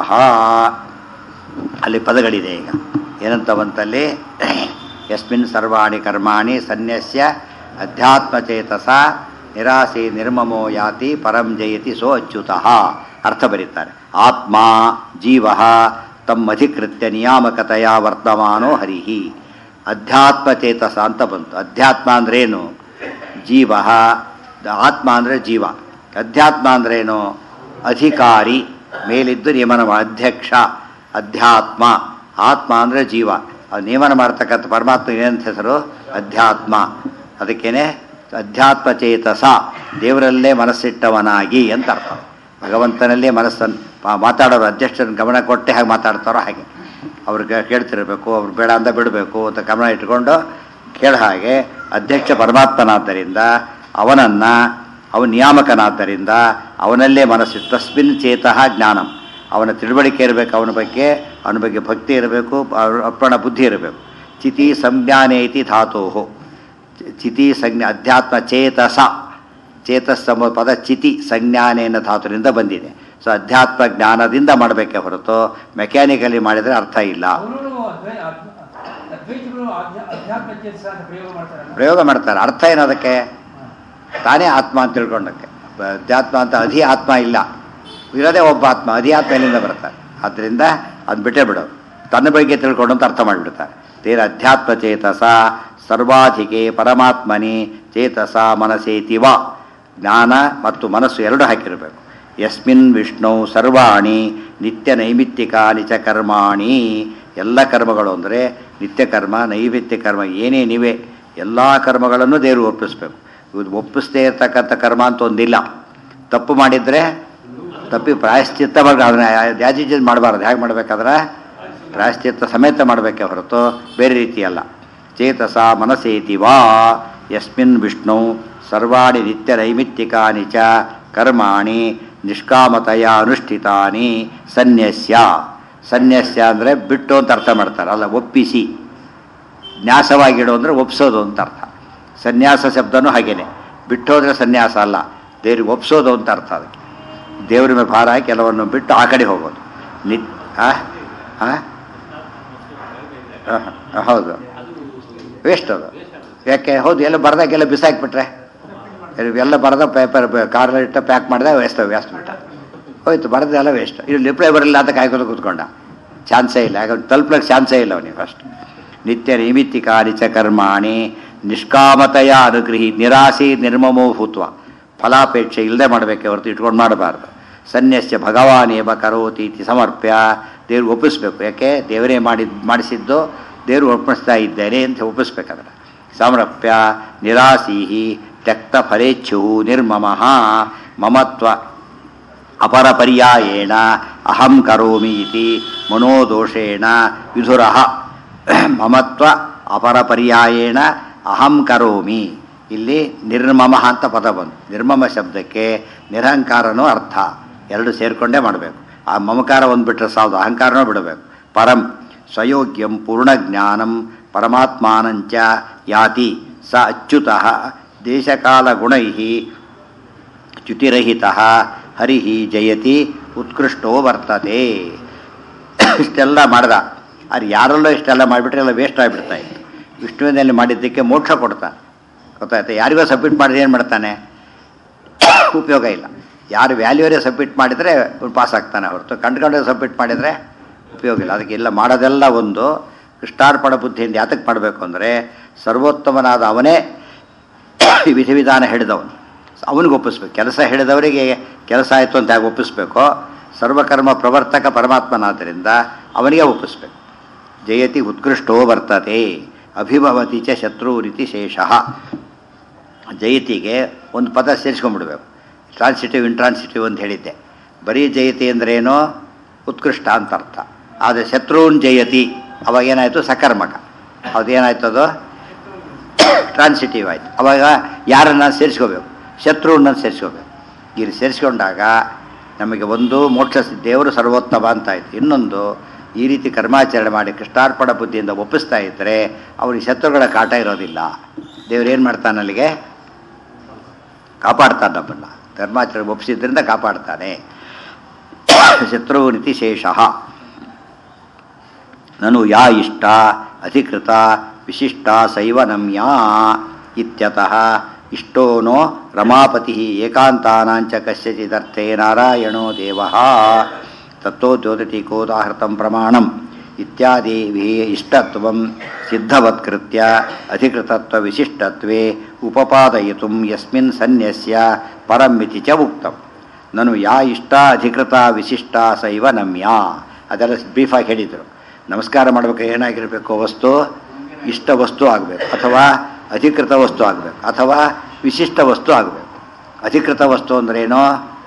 ಅಲ್ಲಿ ಪದಗಳಿದೆ. ಈಗ ಏನಂತವಂತಲ್ಲಿ ಯಸ್ಮಿನ್ ಸರ್ವಾಣಿ ಕರ್ಮಾಣಿ ಸನ್ಯಸ್ಯ ಅಧ್ಯಾತ್ಮಚೇತಸ ನಿರಾಸೆ ನಿರ್ಮಮೋ ಯಾತಿ ಪರಂ ಜಯತಿ ಸೋ ಅಚ್ಯುತಃ ಅರ್ಥ ಬರೀತಾರೆ. ಆತ್ಮ ಜೀವ ತಮ್ಮಧಿಕೃತ್ಯ ನಿಯಾಮಕತೆಯ ವರ್ತಮಾನೋ ಹರಿಹಿ. ಅಧ್ಯಾತ್ಮಚೇತಸ ಅಂತ ಬಂತು. ಅಧ್ಯಾತ್ಮ ಅಂದ್ರೇನು? ಜೀವ. ಆತ್ಮ ಅಂದರೆ ಜೀವ. ಅಧ್ಯಾತ್ಮ ಅಂದ್ರೇನು? ಅಧಿಕಾರಿ, ಮೇಲಿದ್ದು ನಿಯಮನ ಅಧ್ಯಕ್ಷ ಅಧ್ಯಾತ್ಮ. ಆತ್ಮ ಅಂದರೆ ಜೀವ, ಅದು ನಿಯಮನ ಮಾಡ್ತಕ್ಕಂಥ ಪರಮಾತ್ಮ ಏನಂತ ಹೆಸರು? ಅಧ್ಯಾತ್ಮ. ಅದಕ್ಕೇನೆ ಅಧ್ಯಾತ್ಮ ಚೇತಸ, ದೇವರಲ್ಲೇ ಮನಸ್ಸಿಟ್ಟವನಾಗಿ ಅಂತ ಅರ್ಥ. ಭಗವಂತನಲ್ಲೇ ಮನಸ್ಸನ್ನು ಮಾತಾಡೋರು ಅಧ್ಯಕ್ಷನ ಗಮನ ಕೊಟ್ಟೆ ಹಾಗೆ ಮಾತಾಡ್ತಾರೋ ಹಾಗೆ ಅವ್ರಿಗೆ ಕೇಳ್ತಿರ್ಬೇಕು, ಅವ್ರು ಬೇಡ ಅಂತ ಬಿಡಬೇಕು ಅಂತ ಗಮನ ಇಟ್ಕೊಂಡು ಕೇಳ ಹಾಗೆ ಅಧ್ಯಕ್ಷ ಪರಮಾತ್ಮನಾದ್ದರಿಂದ ಅವನನ್ನು ಅವನ ನಿಯಾಮಕನಾದ್ದರಿಂದ ಅವನಲ್ಲೇ ಮನಸ್ಸು. ತಸ್ಮಿನ್ ಚೇತಃ ಜ್ಞಾನಂ, ಅವನ ತಿಳುವಳಿಕೆ ಇರಬೇಕು, ಅವನ ಬಗ್ಗೆ ಅವನ ಬಗ್ಗೆ ಭಕ್ತಿ ಇರಬೇಕು, ಅರ್ಪಣ ಬುದ್ಧಿ ಇರಬೇಕು. ಚಿತಿ ಸಂಜ್ಞಾನೇ ಇತಿ ಧಾತೋಹೋ. ಚಿತಿ ಸಂಜ್ಞಾ ಅಧ್ಯಾತ್ಮ ಚೇತಸ, ಚೇತಸ್ ಎಂಬ ಪದ ಚಿತಿ ಸಂಜ್ಞಾನೇನ ಧಾತುವಿನಿಂದ ಬಂದಿದೆ. ಸೊ ಅಧ್ಯಾತ್ಮ ಜ್ಞಾನದಿಂದ ಮಾಡಬೇಕೆ ಹೊರತು ಮೆಕ್ಯಾನಿಕಲಿ ಮಾಡಿದರೆ ಅರ್ಥ ಇಲ್ಲ. ಪ್ರಯೋಗ ಮಾಡ್ತಾರೆ. ಅರ್ಥ ಏನದಕ್ಕೆ? ತಾನೇ ಆತ್ಮ ಅಂತ ತಿಳ್ಕೊಂಡಕ್ಕೆ. ಅಧ್ಯಾತ್ಮ ಅಂತ ಅಧಿ ಆತ್ಮ ಇಲ್ಲ, ಇರೋದೇ ಒಬ್ಬ ಆತ್ಮ. ಅಧಿ ಆತ್ಮ ಎಲ್ಲಿಂದ ಬರ್ತಾರೆ? ಆದ್ದರಿಂದ ಅದು ಬಿಟ್ಟೇ ಬಿಡೋದು, ತನ್ನ ಬಗ್ಗೆ ತಿಳ್ಕೊಂಡು ಅಂತ ಅರ್ಥ ಮಾಡಿಬಿಡ್ತಾರೆ. ತೇರ ಅಧ್ಯಾತ್ಮ ಚೇತಸ ಸರ್ವಾಧಿಕೆ ಪರಮಾತ್ಮನಿ ಚೇತಸ ಮನಸೇತಿವ. ಜ್ಞಾನ ಮತ್ತು ಮನಸ್ಸು ಎರಡು ಹಾಕಿರಬೇಕು. ಯಸ್ಮಿನ್ ವಿಷ್ಣು ಸರ್ವಾಣಿ ನಿತ್ಯ ನೈಮಿತ್ತಿಕಾನಿ ಚ ಕರ್ಮಾಣಿ. ಎಲ್ಲ ಕರ್ಮಗಳು ಅಂದರೆ ನಿತ್ಯ ಕರ್ಮ, ನೈಮಿತ್ಯ ಕರ್ಮ ಏನೇನಿವೆ ಎಲ್ಲ ಕರ್ಮಗಳನ್ನು ದೇವರು ಒಪ್ಪಿಸ್ಬೇಕು. ಇದು ಒಪ್ಪಿಸದೇ ಇರ್ತಕ್ಕಂಥ ಕರ್ಮ ಅಂತ ಒಂದಿಲ್ಲ. ತಪ್ಪು ಮಾಡಿದರೆ ತಪ್ಪಿ ಪ್ರಾಯಶ್ಚಿತ್ತ ಮಾಡಿ ಅದನ್ನ ಯಾಜಿಜ್ ಮಾಡಬಾರ್ದು. ಹೇಗೆ ಮಾಡಬೇಕಾದ್ರೆ ಪ್ರಾಯಶ್ಚಿತ್ತ ಸಮೇತ ಮಾಡಬೇಕೆ ಹೊರತು ಬೇರೆ ರೀತಿಯಲ್ಲ. ಚೇತಸ ಮನಸೇತಿ ವಾ ಯಸ್ಮಿನ್ ವಿಷ್ಣು ಸರ್ವಾಣಿ ನಿತ್ಯ ನೈಮಿತ್ತಿಕಾನಿ ಚ ಕರ್ಮಾಣಿ ನಿಷ್ಕಾಮತೆಯ ಅನುಷ್ಠಿತಾನಿ ಸನ್ಯಸ್ಯ. ಸನ್ಯಸ್ಯ ಅಂದರೆ ಬಿಟ್ಟು ಅಂತ ಅರ್ಥ ಮಾಡ್ತಾರೆ, ಅಲ್ಲ ಒಪ್ಪಿಸಿ. ನ್ಯಾಸವಾಗಿಡು ಅಂದರೆ ಒಪ್ಸೋದು ಅಂತ ಅರ್ಥ. ಸನ್ಯಾಸ ಶಬ್ದನೂ ಹಾಗೇನೆ, ಬಿಟ್ಟೋದ್ರೆ ಸನ್ಯಾಸ ಅಲ್ಲ, ದೇವ್ರಿಗೆ ಒಪ್ಸೋದು ಅಂತ ಅರ್ಥ. ಅದಕ್ಕೆ ದೇವ್ರ ಮೇಲೆ ಭಾರ ಹಾಕಿ ಕೆಲವನ್ನು ಬಿಟ್ಟು ಆ ಕಡೆ ಹೋಗೋದು. ನಿತ್ ಹೌದು, ವೇಸ್ಟ್ ಅದು. ಯಾಕೆ? ಹೌದು, ಎಲ್ಲ ಬರೆದಾಗೆಲ್ಲ ಬಿಸಾಕಿಬಿಟ್ರೆ ಎಲ್ಲ ಬರೆದ ಪೇಪರ್ ಕಾರಲ್ಲಿ ಇಟ್ಟು ಪ್ಯಾಕ್ ಮಾಡಿದೆ ವೇಸ್ಟ್ ವೇಸ್ಟ್ ಬಿಟ್ಟ ಹೋಯ್ತು, ಬರೆದೆಲ್ಲ ವೇಸ್ಟ್. ಇಲ್ಲಿ ರಿಪ್ಲೈ ಬರಲಿಲ್ಲ ಅಂತ ಕಾಯ್ಕೊಂಡು ಕೂತ್ಕೊಂಡ, ಚಾನ್ಸೇ ಇಲ್ಲ. ಯಾಕಂದ್ರೆ ತಲುಪ್ಲಿಕ್ಕೆ ಚಾನ್ಸೇ ಇಲ್ಲ ಅವನಿಗೆ. ಫಸ್ಟ್ ನಿತ್ಯ ನೈಮಿತ್ತಿಕಾನಿ ಚ ಕರ್ಮಾಣಿ ನಿಷ್ಕಾಮತೆಯ ಅನುಗ್ರಹಿ ನಿರಾಸಿ ನಿರ್ಮಮೋ ಭೂತ್ವ. ಫಲಾಪೇಕ್ಷೆ ಇಲ್ಲದೆ ಮಾಡಬೇಕೆ ಹೊರತು ಇಟ್ಕೊಂಡು ಮಾಡಬಾರ್ದು. ಸನ್ಯಸ್ಯ ಭಗವಾನೇವ ಕರೋತಿ ಇತಿ ಸಮರ್ಪ್ಯ. ದೇವ್ರಿಗೆ ಒಪ್ಪಿಸ್ಬೇಕು. ಯಾಕೆ? ದೇವರೇ ಮಾಡಿ ಮಾಡಿಸಿದ್ದು ದೇವರು ಒಪ್ಪಿಸ್ತಾ ಇದ್ದೇನೆ ಅಂತ ಒಪ್ಪಿಸ್ಬೇಕಾದ್ರೆ. ಸಮರ್ಪ್ಯ ನಿರಾಸೀಹಿ ತ್ಯಕ್ತ ಫಲೇಚ್ಛು ನಿರ್ಮಮಃ ಮಮತ್ವ ಅಪರಪರ್ಯಾಯೇಣ ಅಹಂ ಕರೋಮಿ ಇತಿ ಮನೋದೋಷೇಣ ವಿಧುರಃ. ಮಮತ್ವ ಅಪರಪರ್ಯಾಯೇಣ ಅಹಂ ಕರೋಮಿ. ಇಲ್ಲಿ ನಿರ್ಮಮಃ ಅಂತ ಪದ ಬಂತು. ನಿರ್ಮಮ ಶಬ್ದಕ್ಕೆ ನಿರಹಂಕಾರನೂ ಅರ್ಥ, ಎರಡು ಸೇರಿಕೊಂಡೇ ಮಾಡಬೇಕು. ಆ ಮಮಕಾರ ಒಂದು ಬಿಟ್ಟರೆ ಸಾವುದು, ಅಹಂಕಾರನೂ ಬಿಡಬೇಕು. ಪರಂ ಸ್ವಯೋಗ್ಯಂ ಪೂರ್ಣಜ್ಞಾನಂ ಪರಮಾತ್ಮಾನಂಚ ಯಾತಿ ಸ ಅಚ್ಯುತಃ ದೇಶಕಾಲ ಗುಣೈ ಚ್ಯುತಿರಹಿತಃ ಹರಿ ಜಯತಿ ಉತ್ಕೃಷ್ಟೋ ವರ್ತತೆ. ಇಷ್ಟೆಲ್ಲ ಮಾಡ್ದ, ಅದು ಯಾರಲ್ಲೋ ಇಷ್ಟೆಲ್ಲ ಮಾಡಿಬಿಟ್ರೆ ಎಲ್ಲ ವೇಸ್ಟ್ ಆಗಿಬಿಡ್ತಾ ಇತ್ತು. ವಿಷ್ಣುವಿನಲ್ಲಿ ಮಾಡಿದ್ದಕ್ಕೆ ಮೋಕ್ಷ ಕೊಡ್ತಾನೆ, ಗೊತ್ತಾಯ್ತು. ಯಾರಿಗೋ ಸಬ್ಮಿಟ್ ಮಾಡಿದ್ರೆ ಏನು ಮಾಡ್ತಾನೆ? ಉಪಯೋಗ ಇಲ್ಲ. ಯಾರು ವ್ಯಾಲ್ಯೂರೇ ಸಬ್ಮಿಟ್ ಮಾಡಿದರೆ ಪಾಸ್ ಆಗ್ತಾನೆ ಹೊರತು ಕಂಡುಕೊಂಡೇ ಸಬ್ಮಿಟ್ ಮಾಡಿದರೆ ಉಪಯೋಗ ಇಲ್ಲ. ಅದಕ್ಕೆ ಇಲ್ಲ, ಮಾಡೋದೆಲ್ಲ ಒಂದು ಕೃಷ್ಣಾರ್ಪಣ ಬುದ್ಧಿಯಿಂದ ಯಾತಕ್ಕೆ ಮಾಡಬೇಕು ಅಂದರೆ ಸರ್ವೋತ್ತಮನಾದ ಅವನೇ ವಿಧಿ ವಿಧಾನ ಹೇಳಿದವನು. ಅವನಿಗೆ ಒಪ್ಪಿಸ್ಬೇಕು. ಕೆಲಸ ಹೇಳಿದವರಿಗೆ ಕೆಲಸ ಆಯಿತು ಅಂತ ಹೇಗೆ ಒಪ್ಪಿಸ್ಬೇಕೋ, ಸರ್ವಕರ್ಮ ಪ್ರವರ್ತಕ ಪರಮಾತ್ಮನಾದ್ದರಿಂದ ಅವನಿಗೆ ಒಪ್ಪಿಸ್ಬೇಕು. ಜಯತಿ ಉತ್ಕೃಷ್ಟೋ ವರ್ತತೆ ಅಭಿಭವತಿ ಚ ಶತ್ರು ರೀತಿ ಶೇಷಃ. ಜಯತಿಗೆ ಒಂದು ಪದ ಸೇರಿಸ್ಕೊಂಡ್ಬಿಡ್ಬೇಕು. ಟ್ರಾನ್ಸಿಟಿವ್ ಇಂಟ್ರಾನ್ಸಿಟಿವ್ ಅಂತ ಹೇಳಿದ್ದೆ. ಬರೀ ಜಯತಿ ಅಂದ್ರೇನೋ ಉತ್ಕೃಷ್ಟ ಅಂತ ಅರ್ಥ. ಆದರೆ ಶತ್ರುನ್ ಜಯತಿ ಅವಾಗ ಏನಾಯಿತು? ಸಕರ್ಮಕ. ಅದೇನಾಯ್ತು? ಅದು ಟ್ರಾನ್ಸಿಟಿವ್ ಆಯಿತು. ಅವಾಗ ಯಾರನ್ನು ಸೇರಿಸ್ಕೋಬೇಕು? ಶತ್ರುವನ್ನು ಸೇರಿಸ್ಕೋಬೇಕು. ಇಲ್ಲಿ ಸೇರಿಸ್ಕೊಂಡಾಗ ನಮಗೆ ಒಂದು ಮೋಕ್ಷ, ದೇವರು ಸರ್ವೋತ್ತಮ ಅಂತಾಯಿತು. ಇನ್ನೊಂದು, ಈ ರೀತಿ ಕರ್ಮಾಚರಣೆ ಮಾಡಿ ಕೃಷ್ಣಾರ್ಪಣ ಬುದ್ಧಿಯಿಂದ ಒಪ್ಪಿಸ್ತಾ ಇದ್ದರೆ ಅವ್ರಿಗೆ ಶತ್ರುಗಳ ಕಾಟ ಇರೋದಿಲ್ಲ. ದೇವ್ರು ಏನು ಮಾಡ್ತಾನೆ? ಅಲ್ಲಿಗೆ ಕಾಪಾಡ್ತಾನೆ ನಮ್ಮನ್ನು. ಧರ್ಮಾಚರಣೆ ಒಪ್ಪಿಸಿದ್ರಿಂದ ಕಾಪಾಡ್ತಾನೆ. ಶತ್ರು ರೀತಿ ಶೇಷಃ. ನನು ಯಾ ಇಷ್ಟ ಅಧಿಕೃತ ವಿಶಿಷ್ಟ ಸೈವ ನಮ್ಯಾ ಇತ್ಯತಃ ಇಷ್ಟೋನೋ ರಮಾಪತಿ ಏಕಾಂತಾನಾಂಚ ಕಸ್ಯಚಿದರ್ಥೇ ನಾರಾಯಣೋ ದೇವಃ ತತ್ತೋದ್ಯೋತಟೀಕೋದಾಹೃತಂ ಪ್ರಮಾಣಂ ಇತ್ಯಾದಿ ಇಷ್ಟತ್ವಂ ಸಿದ್ಧವತ್ಕೃತ್ಯ ಅಧಿಕೃತತ್ವ ವಿಶಿಷ್ಟತ್ವೇ ಉಪಪಾದಯಿತುಂ ಯಸ್ಮಿನ್ ಸನ್ಯಸ್ಯ ಪರಮಿತಿ ಚ ಉಕ್ತಂ. ನನು ಯಾ ಇಷ್ಟ ಅಧಿಕೃತ ವಿಶಿಷ್ಟ ಸೈವ ನಮ್ಯ. ಅದೆಲ್ಲ ಬ್ರೀಫಾಗಿ ಹೇಳಿದರು. ನಮಸ್ಕಾರ ಮಾಡಬೇಕು ಏನಾಗಿರಬೇಕು? ವಸ್ತು ಇಷ್ಟ ವಸ್ತು ಆಗಬೇಕು, ಅಥವಾ ಅಧಿಕೃತ ವಸ್ತು ಆಗಬೇಕು, ಅಥವಾ ವಿಶಿಷ್ಟ ವಸ್ತು ಆಗಬೇಕು. ಅಧಿಕೃತ ವಸ್ತು ಅಂದ್ರೇನೋ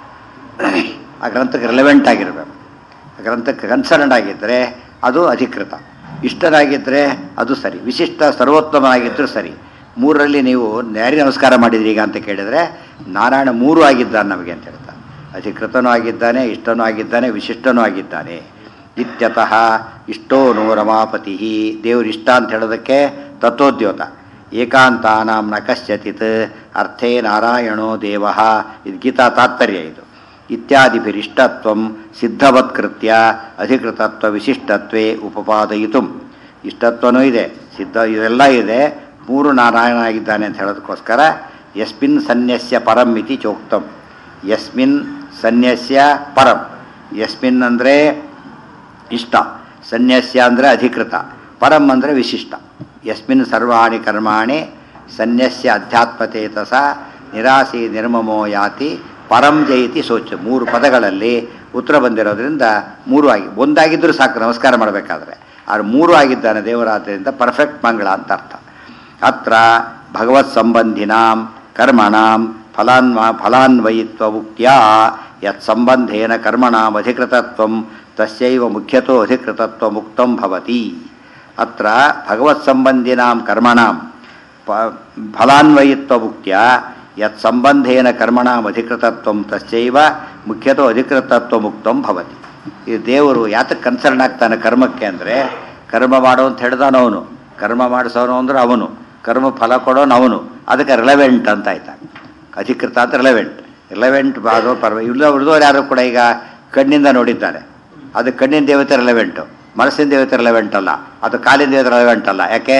ಆ ಗ್ರಂಥಕ್ಕೆ ರೆಲೆವೆಂಟ್ ಆಗಿರಬೇಕು. ಆ ಗ್ರಂಥಕ್ಕೆ ಕನ್ಸರ್ನ್ಡ್ ಆಗಿದ್ದರೆ ಅದು ಅಧಿಕೃತ. ಇಷ್ಟರಾಗಿದ್ದರೆ ಅದು ಸರಿ. ವಿಶಿಷ್ಟ ಸರ್ವೋತ್ತಮನಾಗಿದ್ದರೂ ಸರಿ. ಮೂರರಲ್ಲಿ ನೀವು ಯಾರಿಗೆ ನಮಸ್ಕಾರ ಮಾಡಿದ್ರಿ ಈಗ ಅಂತ ಕೇಳಿದರೆ, ನಾರಾಯಣ ಮೂರು ಆಗಿದ್ದಾನೆ ನಮಗೆ ಅಂತ ಹೇಳ್ತಾನೆ. ಅಧಿಕೃತನೂ ಆಗಿದ್ದಾನೆ, ಇಷ್ಟನೂ ಆಗಿದ್ದಾನೆ, ವಿಶಿಷ್ಟನೂ ಆಗಿದ್ದಾನೆ. ಇತ್ಯತಃ ಇಷ್ಟೋನು ರಮಾಪತಿ. ದೇವರು ಇಷ್ಟ ಅಂತ ಹೇಳೋದಕ್ಕೆ ತತ್ವೋದ್ಯೋತ. ಏಕಾಂತಾನಾಂ ನ ಕಶ್ಚಿತ್ ಅರ್ಥೇ ನಾರಾಯಣೋ ದೇವಃ. ಇದು ಗೀತಾ ತಾತ್ಪರ್ಯ ಇದು. ಇತ್ಯಾದಿಭಿರಿಷ್ಟತ್ವಂ ಸಿದ್ಧವತ್ಕೃತ್ಯ ಅಧಿಕೃತತ್ವ ವಿಶಿಷ್ಟತ್ವೇ ಉಪಪಾದಯಿತು. ಇಷ್ಟತ್ವನೂ ಇದೆ, ಸಿದ್ಧ ಇದೆಲ್ಲ ಇದೆ. ಮೂರು ನಾರಾಯಣ ಆಗಿದ್ದಾನೆ ಅಂತ ಹೇಳೋದಕ್ಕೋಸ್ಕರ ಯಸ್ಮಿನ್ ಸನ್ಯಸ್ಯ ಪರಂ ಇತಿ ಚೋಕ್ತಂ. ಯಸ್ಮಿನ್ ಸನ್ಯಸ್ಯ ಪರಂ. ಯಸ್ಮಿನ್ ಅಂದರೆ ಇಷ್ಟ, ಸನ್ಯಸ್ಯ ಅಂದರೆ ಅಧಿಕೃತ, ಪರಂ ಅಂದರೆ ವಿಶಿಷ್ಟ. ಯಸ್ಮಿನ್ ಸರ್ವಾಣಿ ಕರ್ಮಾಣಿ ಸನ್ಯಸ್ಯ ಅಧ್ಯಾತ್ಮತೇತಸ ನಿರಾಸಿ ನಿರ್ಮಮೋ ಯಾತಿ ಪರಂ ಜಯತಿ ಸೋಚ. ಮೂರು ಪದಗಳಲ್ಲಿ ಉತ್ತರ ಬಂದಿರೋದ್ರಿಂದ ಮೂರು ಆಗಿ ಒಂದಾಗಿದ್ದರೂ ಸಾಕು ನಮಸ್ಕಾರ ಮಾಡಬೇಕಾದ್ರೆ. ಆದ್ರೆ ಮೂರು ಆಗಿದ್ದಾನೆ ದೇವರಾದ್ದರಿಂದ ಪರ್ಫೆಕ್ಟ್ ಮಂಗಳ ಅಂತ ಅರ್ಥ. ಅತ್ರ ಭಗವತ್ ಸಂಬಂಧಿನಾಂ ಕರ್ಮಣಾಂ ಫಲಾನ್ವ ಫಲಾನ್ವಯಿತ್ವ ಉಕ್ತ್ಯ ಯತ್ ಸಂಬಂಧೇನ ಕರ್ಮಣಾಂ ಅಧಿಕೃತತ್ವಂ ತಸ್ಯೈವ ಮುಖ್ಯತೋ ಅಧಿಕೃತತ್ವ ಮುಕ್ತಂ ಭವತಿ. ಅತ್ರ ಭಗವತ್ ಸಂಬಂಧಿನಾಂ ಕರ್ಮಣಾಂ ಫಲಾನ್ವಯಿತ್ವ ಉಕ್ತ್ಯ ಯತ್ ಸಂಬಂಧೇನ ಕರ್ಮಣಾಂ ಅಧಿಕೃತತ್ವಂ ತಸ್ಯೈವ ಮುಖ್ಯತೋ ಅಧಿಕೃತತ್ವ ಮುಕ್ತಂ ಭವತಿ. ಈ ದೇವರು ಯಾತಕ್ಕೆ ಕನ್ಸರ್ನ್ ಆಗ್ತಾನೆ ಕರ್ಮಕ್ಕೆ ಅಂದರೆ, ಕರ್ಮ ಮಾಡೋ ಅಂತ ಹೇಳಿದಾನ ಅವನು, ಕರ್ಮ ಮಾಡಿಸೋನು ಅಂದ್ರೆ ಅವನು, ಕರ್ಮ ಫಲ ಕೊಡೋನು ಅವನು. ಅದಕ್ಕೆ ರಿಲೆವೆಂಟ್ ಅಂತ ಆಯ್ತಾ. ಅಧಿಕೃತ ಅಂತ ರಿಲೆವೆಂಟ್. ರಿಲೆವೆಂಟ್ ಅದು ಪರ್ವ ಇಲ್ಲ. ಉಳಿದವರು ಯಾರು ಕೂಡ ಈಗ ಕಣ್ಣಿಂದ ನೋಡಿದ್ದಾರೆ, ಅದು ಕಣ್ಣಿನ ದೇವತೆ ರಿಲೆವೆಂಟು. ಮನಸ್ಸಿನ ದೇವತೆ ರಿಲೆವೆಂಟ್ ಅಲ್ಲ, ಅದು ಕಾಲಿನ ದೇವತೆ ರಿಲೆವೆಂಟ್ ಅಲ್ಲ. ಯಾಕೆ?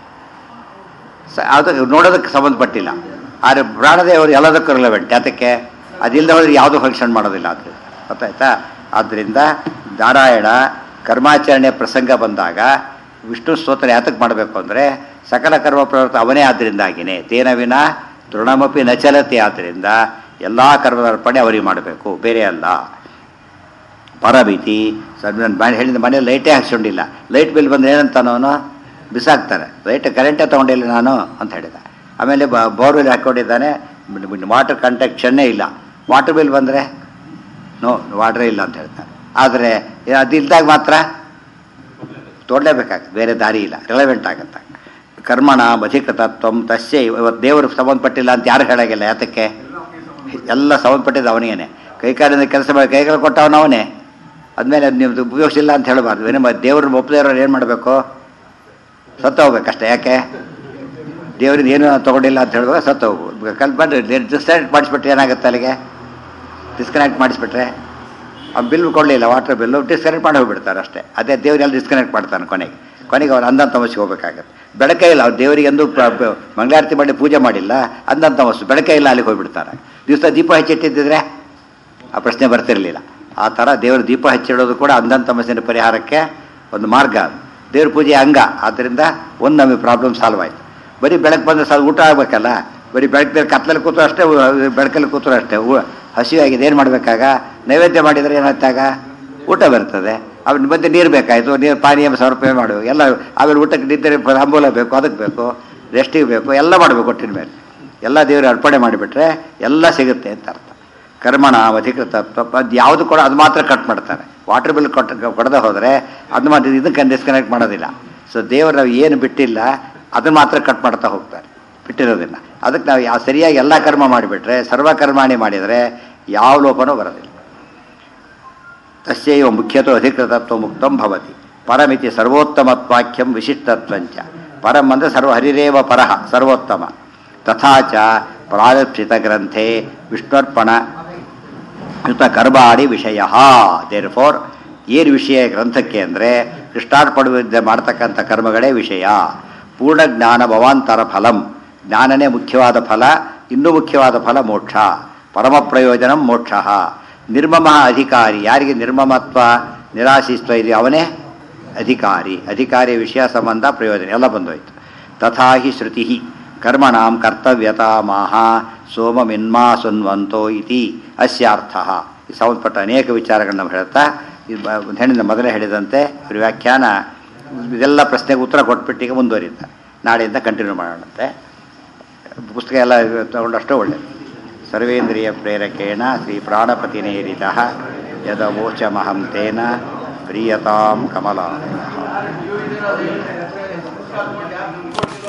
ಅದು ನೋಡೋದಕ್ಕೆ ಸಂಬಂಧಪಟ್ಟಿಲ್ಲ. ಆದರೆ ಪ್ರಾಣದೇವರು ಎಲ್ಲದಕ್ಕೂ ರಿಲೆವೆಂಟ್. ಯಾತಕ್ಕೆ? ಅದಿಲ್ಲದೆ ಹೋದ್ರೆ ಯಾವುದೂ ಫಂಕ್ಷನ್ ಮಾಡೋದಿಲ್ಲ. ಅದು ಗೊತ್ತಾಯ್ತಾ? ಆದ್ದರಿಂದ ನಾರಾಯಣ ಕರ್ಮಾಚರಣೆ ಪ್ರಸಂಗ ಬಂದಾಗ ವಿಷ್ಣು ಸ್ತೋತ್ರ ಯಾತಕ್ಕೆ ಮಾಡಬೇಕು ಅಂದರೆ, ಸಕಲ ಕರ್ಮ ಪ್ರವೃತ್ತ ಅವನೇ ಆದ್ದರಿಂದಾಗಿನೇ ತೇನ ವಿನ ತೃಣಮಪಿ ನಚಲತೆ. ಆದ್ದರಿಂದ ಎಲ್ಲ ಕರ್ಮದರ್ಪಣೆ ಅವರಿಗೆ ಮಾಡಬೇಕು, ಬೇರೆ ಅಲ್ಲ. ಪರಮಿತಿ ಸರ್ ನಾನು ಹೇಳಿದ ಮನೇಲಿ ಲೈಟೇ ಹಾಕ್ಸ್ಕೊಂಡಿಲ್ಲ, ಲೈಟ್ ಬಿಲ್ ಬಂದರೆ ಏನಂತಾನೋ ಅವನು ಬಿಸಾಕ್ತಾರೆ. ಲೈಟ್ ಕರೆಂಟೇ ತೊಗೊಂಡಿಲ್ಲ ನಾನು ಅಂತ ಹೇಳಿದ. ಆಮೇಲೆ ಬ ಬೋರ್ವೆಲ್ ಹಾಕ್ಕೊಂಡಿದ್ದಾನೆ, ವಾಟರ್ ಕಂಟೆಕ್ಷನ್ನೇ ಇಲ್ಲ. ವಾಟರ್ ಬಿಲ್ ಬಂದರೆ ನೋ ವಾಟ್ರೇ ಇಲ್ಲ ಅಂತ ಹೇಳ್ತಾರೆ. ಆದರೆ ಅದಿಲ್ದಾಗ ಮಾತ್ರ ತೊಡಲೇಬೇಕಾಗುತ್ತೆ, ಬೇರೆ ದಾರಿ ಇಲ್ಲ, ರಿಲೆವೆಂಟ್ ಆಗುತ್ತೆ. ಕರ್ಮಣ ಅಧಿಕೃತತ್ವ ತಸ್ಯ. ಇವತ್ತು ದೇವರು ಸಂಬಂಧಪಟ್ಟಿಲ್ಲ ಅಂತ ಯಾರು ಹೇಳಾಗಿಲ್ಲ. ಯಾತಕ್ಕೆ? ಎಲ್ಲ ಸಂಬಂಧಪಟ್ಟಿದ್ದು ಅವನಿಗೇನೆ. ಕೈಕಾಲಿಂದ ಕೆಲಸ ಮಾಡಿ ಕೈಕಾಲು ಕೊಟ್ಟವನು ಅವನೇ. ಆದಮೇಲೆ ಅದು ನಿಮ್ಮದು ಉಪಯೋಗಿಸಿಲ್ಲ ಅಂತ ಹೇಳಬಾರ್ದು. ಏನೇ ದೇವ್ರನ್ನ ಒಪ್ಪದೇವ್ರವ್ರು ಏನು ಮಾಡಬೇಕು? ಸತ್ತು ಹೋಗ್ಬೇಕಷ್ಟೇ. ಯಾಕೆ? ದೇವ್ರಿಂದ ಏನು ತೊಗೊಂಡಿಲ್ಲ ಅಂತ ಹೇಳ್ಬೇಕು, ಸತ್ತು ಹೋಗ್ಬೇಕು. ಕಲ್ ಬಂದು ಡಿಸ್ಕನೆಕ್ಟ್ ಮಾಡಿಸ್ಬಿಟ್ರೆ ಏನಾಗುತ್ತೆ? ಅಲ್ಲಿಗೆ ಡಿಸ್ಕನೆಕ್ಟ್ ಮಾಡಿಸ್ಬಿಟ್ರೆ ಆ ಬಿಲ್ ಕೊಡಲಿಲ್ಲ, ವಾಟರ್ ಬಿಲ್ಲು ಡಿಸ್ಕನೆಕ್ಟ್ ಮಾಡಿ ಹೋಗ್ಬಿಡ್ತಾರೆ ಅಷ್ಟೇ. ಅದೇ ದೇವರೆಲ್ಲ ಡಿಸ್ಕನೆಕ್ಟ್ ಮಾಡ್ತಾನೆ. ಕೊನೆಗೆ ಕೊನೆಗೆ ಅವ್ರು ಅಂದಂತ ತಮಸ್ಸಿಗೆ ಹೋಗ್ಬೇಕಾಗತ್ತೆ. ಬೆಳಕೇ ಇಲ್ಲ, ಅವ್ರು ದೇವರಿಗೆ ಎಂದು ಮಂಗಳಾರತಿ ಮಾಡಿ ಪೂಜೆ ಮಾಡಿಲ್ಲ, ಅಂದಂತ ತಮಸ್ಸು ಬೆಳಕೇ ಇಲ್ಲ, ಅಲ್ಲಿಗೆ ಹೋಗ್ಬಿಡ್ತಾರೆ. ದಿವಸ ದೀಪ ಹಚ್ಚಿಟ್ಟಿದ್ದರೆ ಆ ಪ್ರಶ್ನೆ ಬರ್ತಿರಲಿಲ್ಲ. ಆ ಥರ ದೇವರು ದೀಪ ಹಚ್ಚಿಡೋದು ಕೂಡ ಅಂದಂತ ತಮಸ್ಸಿನ ಪರಿಹಾರಕ್ಕೆ ಒಂದು ಮಾರ್ಗ. ದೇವ್ರ ಪೂಜೆ ಅಂಗ. ಆದ್ದರಿಂದ ಒಂದು ನಮಗೆ ಪ್ರಾಬ್ಲಮ್ ಸಾಲ್ವ್ ಆಯಿತು. ಬರೀ ಬೆಳಕು ಬಂದರೆ ಸಾಲ ಊಟ ಆಗಬೇಕಲ್ಲ, ಬರೀ ಬೆಳಕಲ್ಲಿ ಕತ್ತಲಲ್ಲಿ ಕೂತ್ರು ಅಷ್ಟೇ, ಬೆಳಕಲ್ಲಿ ಕೂತ್ರು ಅಷ್ಟೇ. ಹಸಿವಾಗಿದೆ ಏನು ಮಾಡಬೇಕಾಗ? ನೈವೇದ್ಯ ಮಾಡಿದರೆ ಏನಾಗ್ತಾಗ ಊಟ ಬರ್ತದೆ. ಅವ್ನ ಮಧ್ಯೆ ನೀರು ಬೇಕಾಯಿತು, ನೀರು ಪಾನೀಯ ಸಮರ್ಪಣೆ ಮಾಡು ಎಲ್ಲ. ಆಮೇಲೆ ಊಟಕ್ಕೆ ನಿದ್ದೆ ಹಂಬೂಲ ಬೇಕು, ಅದಕ್ಕೆ ಬೇಕು, ರೆಸ್ಟಿಗೆ ಬೇಕು, ಎಲ್ಲ ಮಾಡಬೇಕು. ಒಟ್ಟಿನ ಮೇಲೆ ಎಲ್ಲ ದೇವರು ಅರ್ಪಣೆ ಮಾಡಿಬಿಟ್ರೆ ಎಲ್ಲ ಸಿಗುತ್ತೆ ಅಂತ ಅರ್ಥ. ಕರ್ಮಣ ಅಧಿಕೃತ ಅದು ಯಾವುದು ಕೂಡ ಅದು ಮಾತ್ರ ಕಟ್ ಮಾಡ್ತಾರೆ. ವಾಟರ್ ಬಿಲ್ ಕೊಟ್ಟು ಕೊಡದೆ ಹೋದರೆ ಅದು ಮಾತ್ರ ಇದಕ್ಕೆ ಡಿಸ್ಕನೆಕ್ಟ್ ಮಾಡೋದಿಲ್ಲ. ಸೊ ದೇವರು ನಾವು ಏನು ಬಿಟ್ಟಿಲ್ಲ ಅದನ್ನು ಮಾತ್ರ ಕಟ್ ಮಾಡ್ತಾ ಹೋಗ್ತಾರೆ, ಬಿಟ್ಟಿರೋದಿಲ್ಲ. ಅದಕ್ಕೆ ನಾವು ಯಾವ ಸರಿಯಾಗಿ ಎಲ್ಲ ಕರ್ಮ ಮಾಡಿಬಿಟ್ರೆ, ಸರ್ವಕರ್ಮಾಣಿ ಮಾಡಿದರೆ ಯಾವ ಲೋಪನೂ ಬರೋದಿಲ್ಲ. ತಸ್ಯೈವ ಮುಖ್ಯತೋ ಅಧಿಕೃತತ್ವ ಮುಕ್ತಂ ಭವತಿ. ಪರಮಿತಿ ಸರ್ವೋತ್ತಮತ್ವಾಖ್ಯಂ ವಿಶಿಷ್ಟತ್ವಂಚ. ಪರಂ ಅಂದರೆ ಸರ್ವ ಹರಿರೇವ ಪರಃ ಸರ್ವೋತ್ತಮ. ತಥಾಚ ಪ್ರಾರಕ್ಷಿತ ಗ್ರಂಥೆ ವಿಷ್ಣುರ್ಪಣ ಯುತ ಕರ್ಮಾಣಿ ವಿಷಯ. ದೇರ್ ಫೋರ್ ಏನು ವಿಷಯ ಗ್ರಂಥಕ್ಕೆ ಅಂದರೆ ಕೃಷ್ಣಾರ್ಪಣೆ ಮಾಡ್ತಕ್ಕಂಥ ಕರ್ಮಗಳೇ ವಿಷಯ. ಪೂರ್ಣ ಜ್ಞಾನ ಭವಾಂತರ ಫಲಂ. ಜ್ಞಾನನೇ ಮುಖ್ಯವಾದ ಫಲ. ಇನ್ನೂ ಮುಖ್ಯವಾದ ಫಲ ಮೋಕ್ಷ. ಪರಮ ಪ್ರಯೋಜನಂ ಮೋಕ್ಷ. ನಿರ್ಮಮ ಅಧಿಕಾರಿ. ಯಾರಿಗೆ ನಿರ್ಮಮತ್ವ ನಿರಾಶಿಸ್ತ್ವ ಇದೆಯೋ ಅವನೇ ಅಧಿಕಾರಿ. ಅಧಿಕಾರಿ ವಿಷಯ ಸಂಬಂಧ ಪ್ರಯೋಜನ ಎಲ್ಲ ಬಂದೋಯ್ತು. ತಥಾ ಹಿ ಶ್ರುತಿ ಕರ್ಮಣಾಂ ಕರ್ತವ್ಯತಾ ಮಾಹ ಸೋಮಮಿನ್ಮಾ ಸುನ್ವಂತೋ ಇತಿ ಅಸ್ಯಾರ್ಥ. ಈ ಸಂಬಂಧಪಟ್ಟ ಅನೇಕ ವಿಚಾರಗಳನ್ನ ಹೇಳ್ತಾ ಹೆಣ್ಣಿನ ಮೊದಲೇ ಹೇಳಿದಂತೆ ಇವರು ವ್ಯಾಖ್ಯಾನ ಇದೆಲ್ಲ ಪ್ರಶ್ನೆಗೆ ಉತ್ತರ ಕೊಟ್ಬಿಟ್ಟಿಗೆ ಮುಂದುವರಿಯುತ್ತಾರೆ. ನಾಳೆಯಿಂದ ಕಂಟಿನ್ಯೂ ಮಾಡೋಣಂತೆ. ಪುಸ್ತಕ ಎಲ್ಲ ತಗೊಂಡಷ್ಟು ಒಳ್ಳೆಯದು. ಸರ್ವೇಂದ್ರಿಯ ಪ್ರೇರಕೇಣ ಶ್ರೀ ಪ್ರಾಣಪತಿನೇರಿತಃ ಯದವೋಚಮಹಂ ತೇನ ಪ್ರೀಯತಾಂ ಕಮಲಾ.